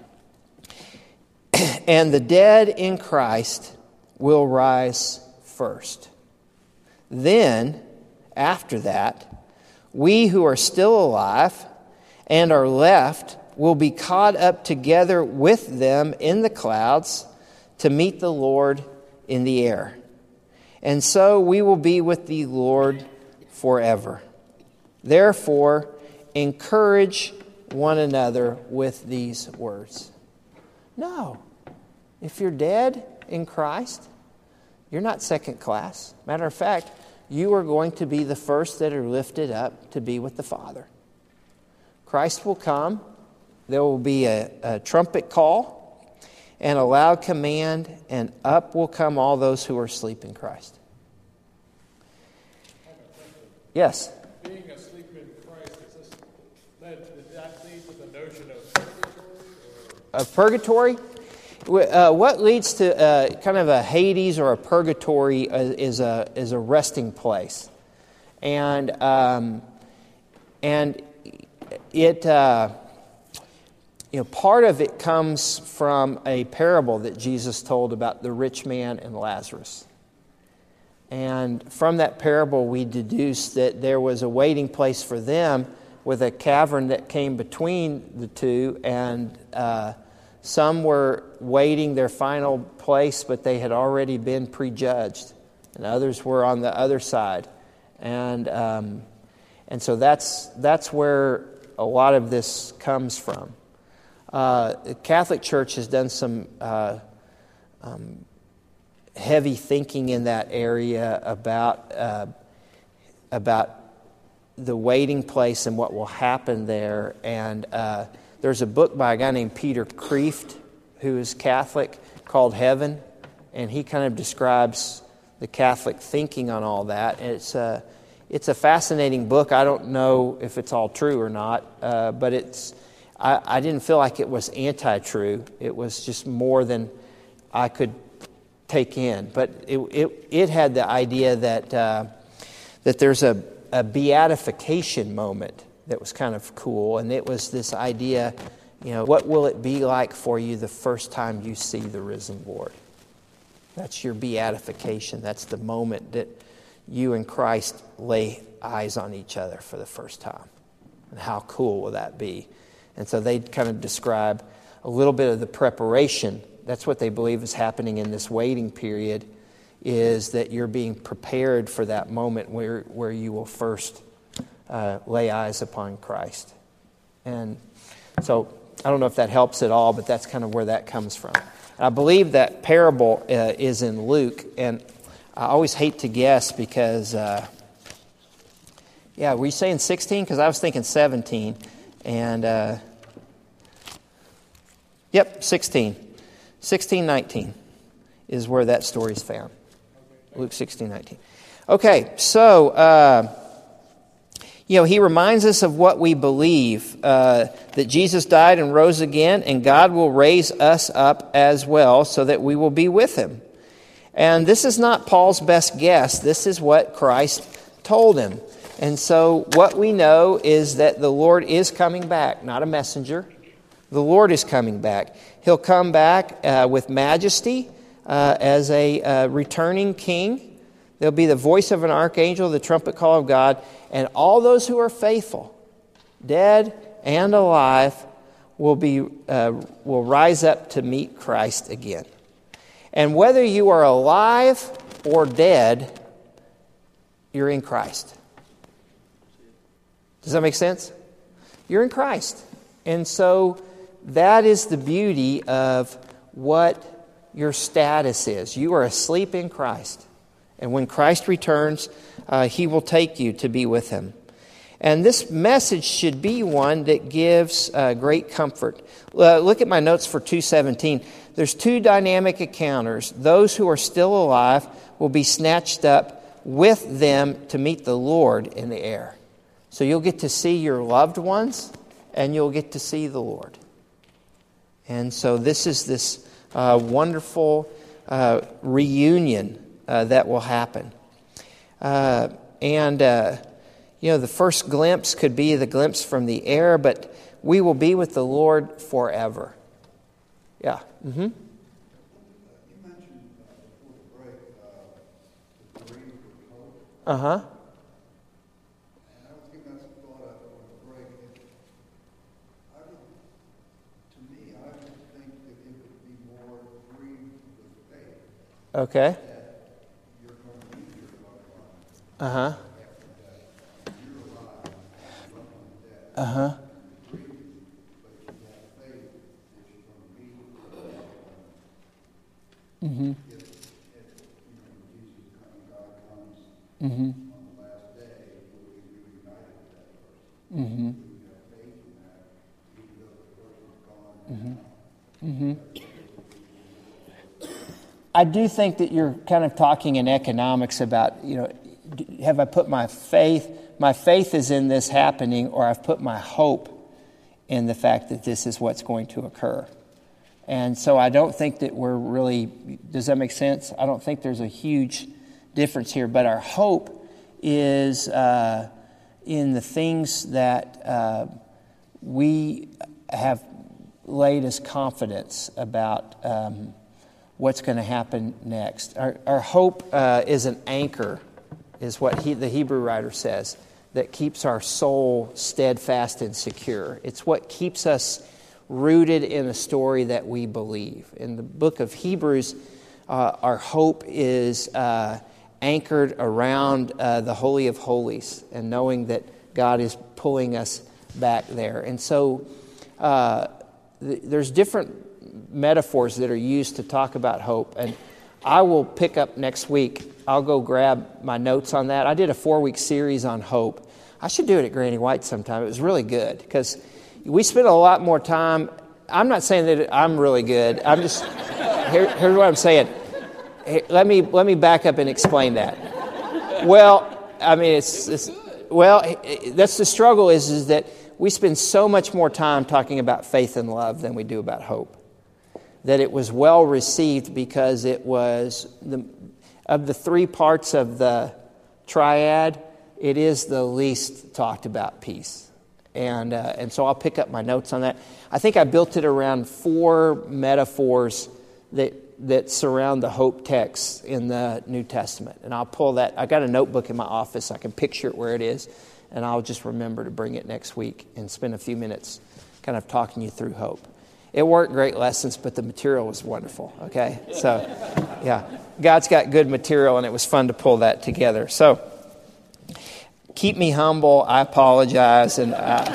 and the dead in Christ will rise first. Then, after that, we who are still alive and are left will be caught up together with them in the clouds to meet the Lord in the air. And so we will be with the Lord forever. Therefore, encourage one another with these words. No. If you're dead in Christ, you're not second class. Matter of fact, you are going to be the first that are lifted up to be with the Father. Christ will come. There will be a, a trumpet call and a loud command, and up will come all those who are asleep in Christ. Yes? Being asleep in Christ, is this led, did that lead to the notion of purgatory? Or? Of purgatory? Uh, what leads to uh, kind of a Hades or a purgatory is a is a resting place, and um, and it uh, you know part of it comes from a parable that Jesus told about the rich man and Lazarus. And from that parable, we deduce that there was a waiting place for them with a cavern that came between the two, and uh, some were waiting their final place, but they had already been prejudged, and others were on the other side, and um, and so that's that's where a lot of this comes from. Uh, the Catholic Church has done some Uh, um, heavy thinking in that area about uh, about the waiting place and what will happen there. And uh, there's a book by a guy named Peter Kreeft, who is Catholic, called Heaven, and he kind of describes the Catholic thinking on all that. And it's a it's a fascinating book. I don't know if it's all true or not, uh, but it's I, I didn't feel like it was anti-true. It was just more than I could take in, but it it, it had the idea that uh, that there's a, a beatification moment that was kind of cool, and it was this idea You know, what will it be like for you the first time you see the risen Lord? That's your beatification. That's the moment that you and Christ lay eyes on each other for the first time. And how cool will that be? And so they kind of describe a little bit of the preparation. That's what they believe is happening in this waiting period, is that you're being prepared for that moment where, where you will first uh, lay eyes upon Christ. And so I don't know if that helps at all, but that's kind of where that comes from. I believe that parable uh, is in Luke, and I always hate to guess because, uh, yeah, were you saying sixteen? Because I was thinking seventeen. And, uh, yep, sixteen. sixteen nineteen is where that story is found. Luke sixteen nineteen. Okay, so, uh, you know, he reminds us of what we believe, uh, that Jesus died and rose again, and God will raise us up as well so that we will be with him. And this is not Paul's best guess. This is what Christ told him. And so what we know is that the Lord is coming back, not a messenger. The Lord is coming back. He'll come back uh, with majesty uh, as a uh, returning king. There'll be the voice of an archangel, the trumpet call of God, and all those who are faithful, dead and alive, will be uh, will rise up to meet Christ again. And whether you are alive or dead, you're in Christ. Does that make sense? You're in Christ. And so that is the beauty of what your status is. You are asleep in Christ. And when Christ returns, uh, he will take you to be with him. And this message should be one that gives uh, great comfort. Uh, look at my notes for two seventeen. There's two dynamic encounters. Those who are still alive will be snatched up with them to meet the Lord in the air. So you'll get to see your loved ones, and you'll get to see the Lord. And so this is this uh, wonderful uh, reunion uh, that will happen. Uh, and, uh, you know, the first glimpse could be the glimpse from the air, but we will be with the Lord forever. Yeah. Mm-hmm. You mentioned uh, before the break uh, the dream of hope. Uh-huh. And I was giving that some thought after the break. It, I would, to me, I would think that it would be more dream with faith. Okay. That you're going to meet your loved one Uh-huh. after death. You're alive, you're not dead. Uh-huh. Mm-hmm. If, if you know, Jesus comes, God comes Mm-hmm. on the last day, you will be reunited with that person. Mm-hmm. You have faith in that, even though the person's gone. Mm-hmm. Mm-hmm. I do think that you're kind of talking in economics about, you know, have I put my faith, my faith is in this happening, or I've put my hope in the fact that this is what's going to occur. And so I don't think that we're really, does that make sense? I don't think there's a huge difference here, but our hope is uh, in the things that uh, we have laid as confidence about um, what's going to happen next. Our, our hope uh, is an anchor, is what he, the Hebrew writer says, that keeps our soul steadfast and secure. It's what keeps us rooted in a story that we believe. In the book of Hebrews, uh, our hope is uh, anchored around uh, the Holy of Holies and knowing that God is pulling us back there. And so uh, th- there's different metaphors that are used to talk about hope. And I will pick up next week. I'll go grab my notes on that. I did a four-week series on hope. I should do it at Granny White sometime. It was really good because we spent a lot more time. I'm not saying that I'm really good. I'm just, here, here's what I'm saying. Here, let me let me back up and explain that. Well, I mean, it's, it's well, that's the struggle is, is that we spend so much more time talking about faith and love than we do about hope. That it was well received because it was, the of the three parts of the triad, it is the least talked about piece. And uh, and so I'll pick up my notes on that. I think I built it around four metaphors that that surround the hope text in the New Testament. And I'll pull that. I got a notebook in my office. I can picture it where it is. And I'll just remember to bring it next week and spend a few minutes kind of talking you through hope. It weren't great lessons, but the material was wonderful, okay? So, yeah, God's got good material, and it was fun to pull that together. So, keep me humble. I apologize, and I,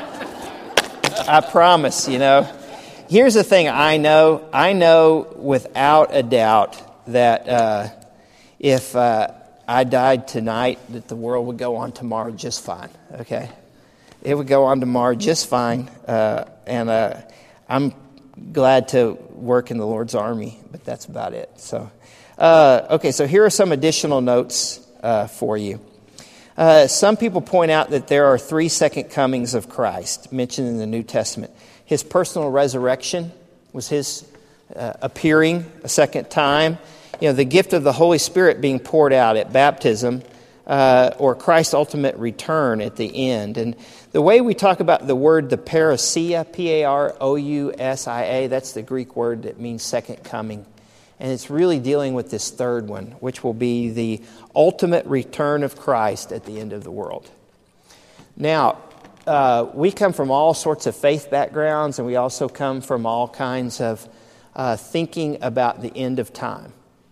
I promise, you know. Here's the thing I know. I know without a doubt that uh, if uh, I died tonight, that the world would go on tomorrow just fine, okay? It would go on tomorrow just fine, uh, and uh, I'm glad to work in the Lord's army, but that's about it. So, uh, okay, so here are some additional notes uh, for you. Uh, some people point out that there are three second comings of Christ mentioned in the New Testament. His personal resurrection was his uh, appearing a second time. You know, the gift of the Holy Spirit being poured out at baptism, uh, or Christ's ultimate return at the end. And the way we talk about the word, the parousia, P A R O U S I A, that's the Greek word that means second coming. And it's really dealing with this third one, which will be the ultimate return of Christ at the end of the world. Now, uh, we come from all sorts of faith backgrounds, and we also come from all kinds of uh, thinking about the end of time.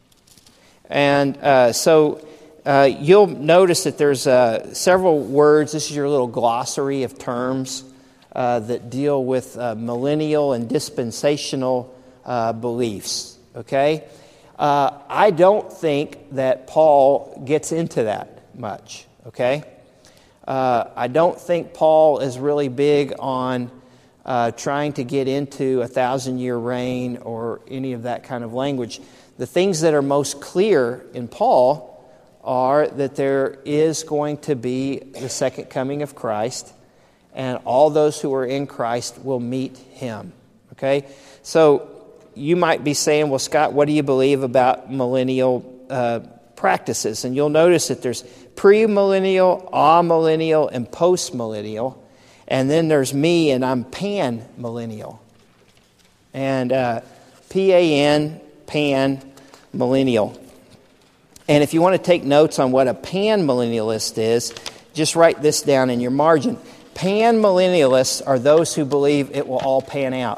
And uh, so uh, you'll notice that there's uh, several words. This is your little glossary of terms uh, that deal with uh, millennial and dispensational uh, beliefs. Okay? Uh, I don't think that Paul gets into that much. Okay? Uh, I don't think Paul is really big on uh, trying to get into a thousand-year reign or any of that kind of language. The things that are most clear in Paul are that there is going to be the second coming of Christ, and all those who are in Christ will meet Him. Okay? So you might be saying, well, Scott, what do you believe about millennial uh, practices? And you'll notice that there's premillennial, amillennial, and postmillennial. And then there's me, and I'm pan-millennial. And uh, P A N, pan, millennial. And if you want to take notes on what a pan-millennialist is, just write this down in your margin. Pan-millennialists are those who believe it will all pan out.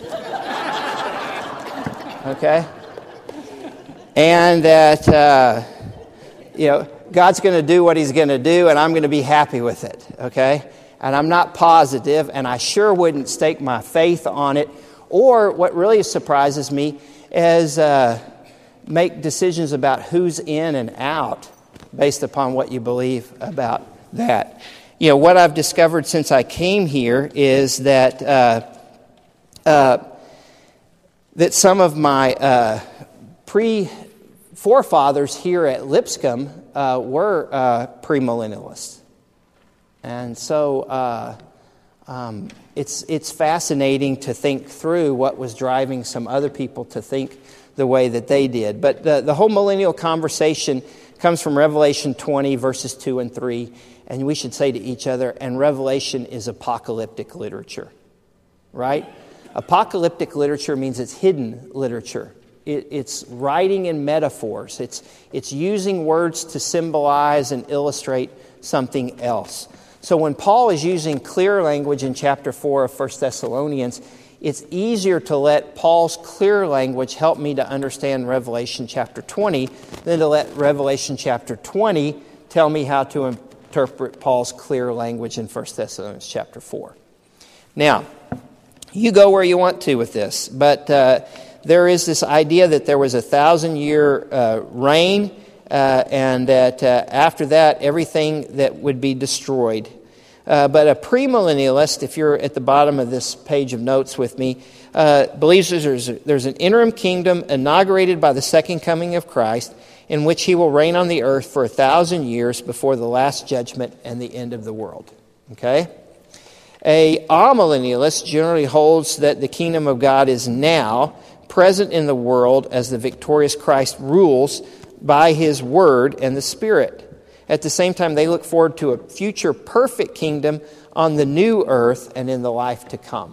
Okay? And that, uh, you know, God's going to do what He's going to do, and I'm going to be happy with it. Okay? And I'm not positive, and I sure wouldn't stake my faith on it. Or what really surprises me is uh, make decisions about who's in and out based upon what you believe about that. You know, what I've discovered since I came here is that uh, uh, that some of my uh, pre-forefathers here at Lipscomb uh, were uh, premillennialists. And so uh, um, it's it's fascinating to think through what was driving some other people to think the way that they did. But the, the whole millennial conversation comes from Revelation twenty, verses two and three. And we should say to each other, and Revelation is apocalyptic literature, right? Apocalyptic literature means it's hidden literature. It, it's writing in metaphors. It's, it's using words to symbolize and illustrate something else. So when Paul is using clear language in chapter four of First Thessalonians, it's easier to let Paul's clear language help me to understand Revelation chapter twenty than to let Revelation chapter twenty tell me how to interpret Paul's clear language in First Thessalonians chapter four. Now, you go where you want to with this, but uh, there is this idea that there was a thousand-year uh, reign, uh, and that uh, after that, everything that would be destroyed. Uh, but a premillennialist, if you're at the bottom of this page of notes with me, uh, believes there's, there's an interim kingdom inaugurated by the second coming of Christ, in which He will reign on the earth for a thousand years before the last judgment and the end of the world. Okay? A amillennialist generally holds that the kingdom of God is now present in the world as the victorious Christ rules by His word and the Spirit. At the same time, they look forward to a future perfect kingdom on the new earth and in the life to come.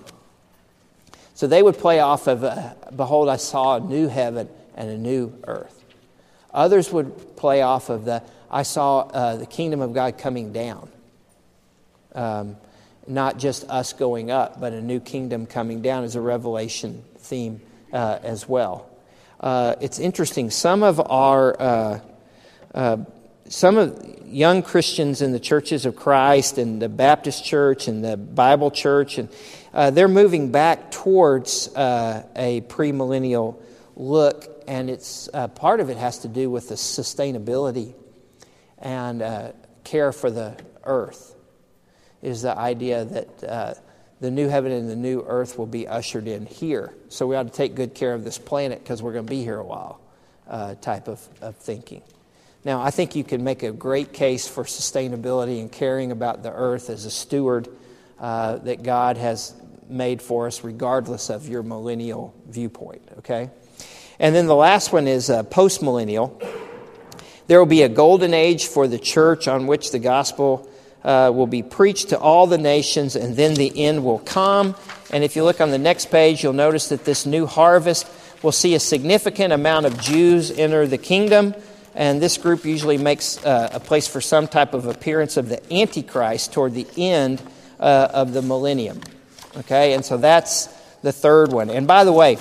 So they would play off of, uh, behold, I saw a new heaven and a new earth. Others would play off of the, I saw uh, the kingdom of God coming down. Um, not just us going up, but a new kingdom coming down is a Revelation theme uh, as well. Uh, it's interesting. Some of our, uh, uh, some of young Christians in the churches of Christ and the Baptist church and the Bible church, and uh, they're moving back towards uh, a premillennial look, and it's uh, part of it has to do with the sustainability and uh, care for the earth. Is the idea that uh, the new heaven and the new earth will be ushered in here. So we ought to take good care of this planet because we're going to be here a while, uh, type of, of thinking. Now, I think you can make a great case for sustainability and caring about the earth as a steward uh, that God has made for us, regardless of your millennial viewpoint, okay? And then the last one is uh, post-millennial. There will be a golden age for the church on which the gospel Uh, will be preached to all the nations, and then the end will come. And if you look on the next page, you'll notice that this new harvest will see a significant amount of Jews enter the kingdom, and this group usually makes uh, a place for some type of appearance of the Antichrist toward the end uh, of the millennium. Okay, and so that's the third one. And by the way,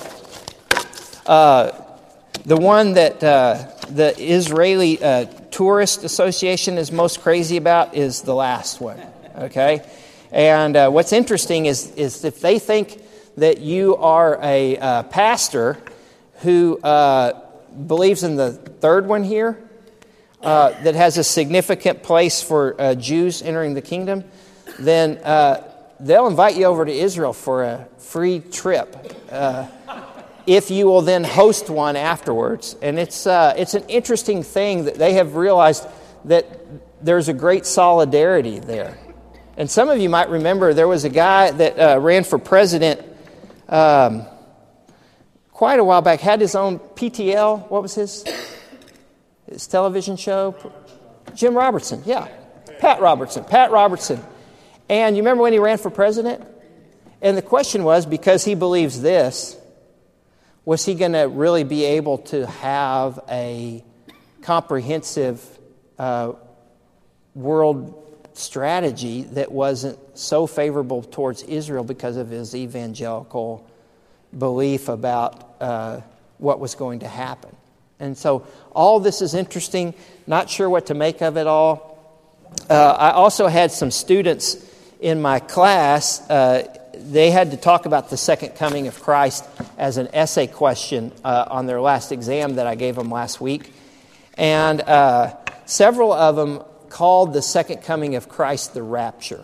uh, the one that uh, the Israeli uh, Tourist Association is most crazy about is the last one, okay? And uh, what's interesting is, is if they think that you are a uh, pastor who uh, believes in the third one here, uh, that has a significant place for uh, Jews entering the kingdom, then uh, they'll invite you over to Israel for a free trip. Uh, if you will then host one afterwards. And it's uh, it's an interesting thing that they have realized that there's a great solidarity there. And some of you might remember there was a guy that uh, ran for president um, quite a while back, had his own P T L. What was his, his television show? Jim Robertson, yeah. Pat Robertson, Pat Robertson. And you remember when he ran for president? And the question was, because he believes this, was he going to really be able to have a comprehensive uh, world strategy that wasn't so favorable towards Israel because of his evangelical belief about uh, what was going to happen? And so all this is interesting, not sure what to make of it all. Uh, I also had some students in my class, uh, they had to talk about the second coming of Christ as an essay question uh, on their last exam that I gave them last week. And uh, several of them called the second coming of Christ the rapture.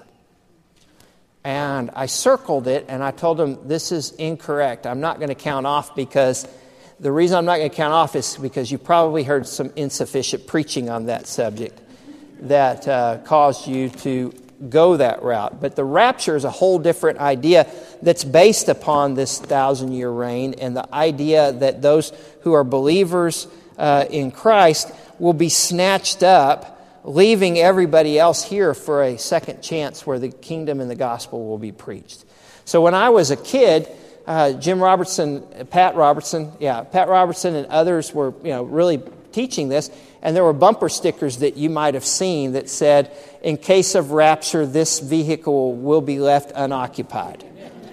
And I circled it and I told them, this is incorrect. I'm not going to count off, because the reason I'm not going to count off is because you probably heard some insufficient preaching on that subject that uh, caused you to go that route. But the rapture is a whole different idea that's based upon this thousand-year reign, and the idea that those who are believers uh, in Christ will be snatched up, leaving everybody else here for a second chance where the kingdom and the gospel will be preached. So when I was a kid, uh, Jim Robertson, Pat Robertson, yeah, Pat Robertson and others were, you know, really teaching this, and there were bumper stickers that you might have seen that said, in case of rapture, this vehicle will be left unoccupied.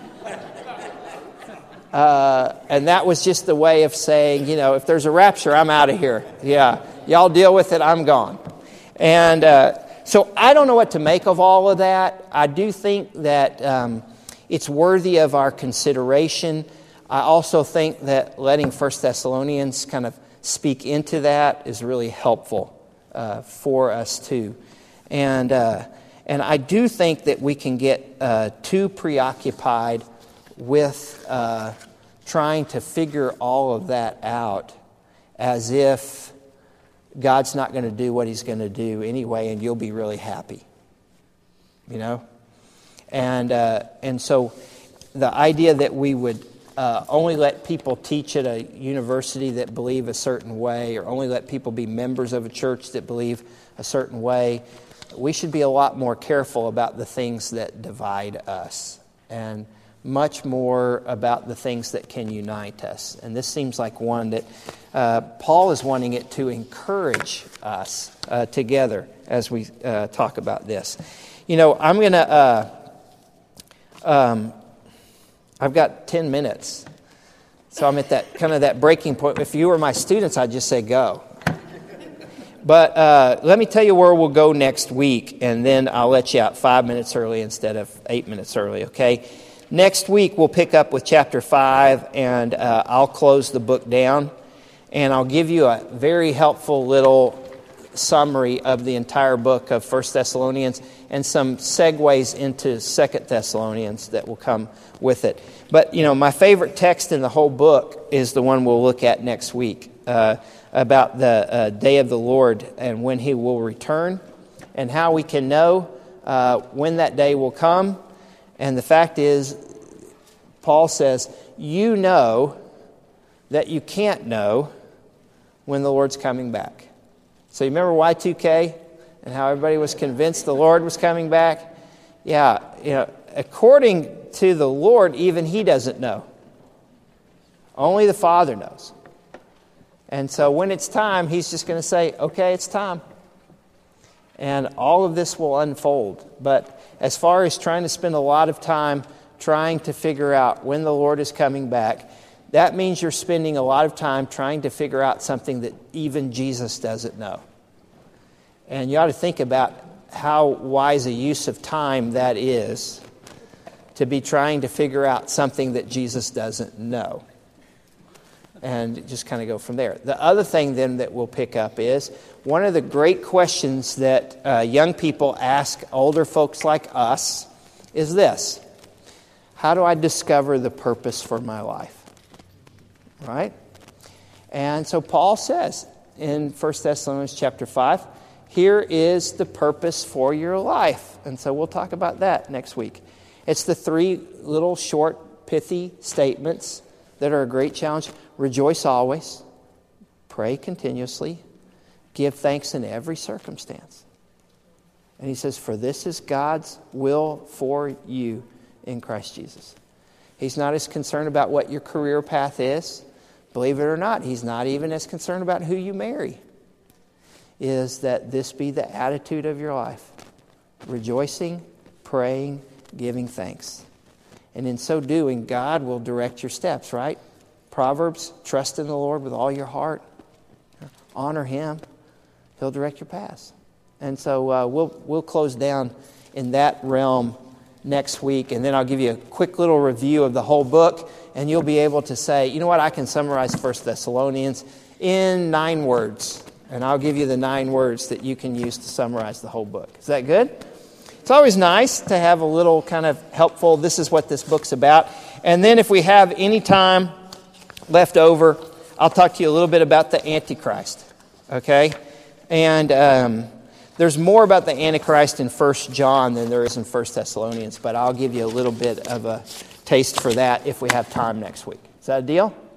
Uh, and that was just the way of saying, you know, if there's a rapture, I'm out of here. Yeah, y'all deal with it, I'm gone. And uh, so I don't know what to make of all of that. I do think that um, it's worthy of our consideration. I also think that letting First Thessalonians kind of speak into that is really helpful uh, for us too. And uh, and I do think that we can get uh, too preoccupied with uh, trying to figure all of that out as if God's not going to do what He's going to do anyway, and you'll be really happy. You know? And, uh, and so the idea that we would Uh, only let people teach at a university that believe a certain way, or only let people be members of a church that believe a certain way, we should be a lot more careful about the things that divide us and much more about the things that can unite us. And this seems like one that uh, Paul is wanting it to encourage us uh, together as we uh, talk about this. You know, I'm going to, uh, um, I've got ten minutes. So I'm at that kind of that breaking point. If you were my students, I'd just say go. But uh, let me tell you where we'll go next week, and then I'll let you out five minutes early instead of eight minutes early, okay? Next week, we'll pick up with chapter five, and uh, I'll close the book down, and I'll give you a very helpful little summary of the entire book of First Thessalonians and some segues into Second Thessalonians that will come with it. But, you know, my favorite text in the whole book is the one we'll look at next week, uh, about the uh, day of the Lord and when He will return and how we can know uh, when that day will come. And the fact is, Paul says, you know that you can't know when the Lord's coming back. So you remember Y two K and how everybody was convinced the Lord was coming back? Yeah, you know, according to the Lord, even He doesn't know. Only the Father knows. And so when it's time, He's just going to say, okay, it's time. And all of this will unfold. But as far as trying to spend a lot of time trying to figure out when the Lord is coming back, that means you're spending a lot of time trying to figure out something that even Jesus doesn't know. And you ought to think about how wise a use of time that is to be trying to figure out something that Jesus doesn't know. And just kind of go from there. The other thing then that we'll pick up is one of the great questions that uh, young people ask older folks like us is this: how do I discover the purpose for my life? Right? And so Paul says in First Thessalonians chapter five, here is the purpose for your life. And so we'll talk about that next week. It's the three little short, pithy statements that are a great challenge. Rejoice always, pray continuously, give thanks in every circumstance. And he says, for this is God's will for you in Christ Jesus. He's not as concerned about what your career path is. Believe it or not, He's not even as concerned about who you marry. Is that this be the attitude of your life. Rejoicing, praying, giving thanks. And in so doing, God will direct your steps, right? Proverbs, trust in the Lord with all your heart. Honor Him. He'll direct your paths. And so uh, we'll we'll close down in that realm next week. And then I'll give you a quick little review of the whole book. And you'll be able to say, you know what, I can summarize First Thessalonians in nine words. And I'll give you the nine words that you can use to summarize the whole book. Is that good? It's always nice to have a little kind of helpful, this is what this book's about. And then if we have any time left over, I'll talk to you a little bit about the Antichrist. Okay? And um, there's more about the Antichrist in First John than there is in First Thessalonians, but I'll give you a little bit of a taste for that if we have time next week. Is that a deal?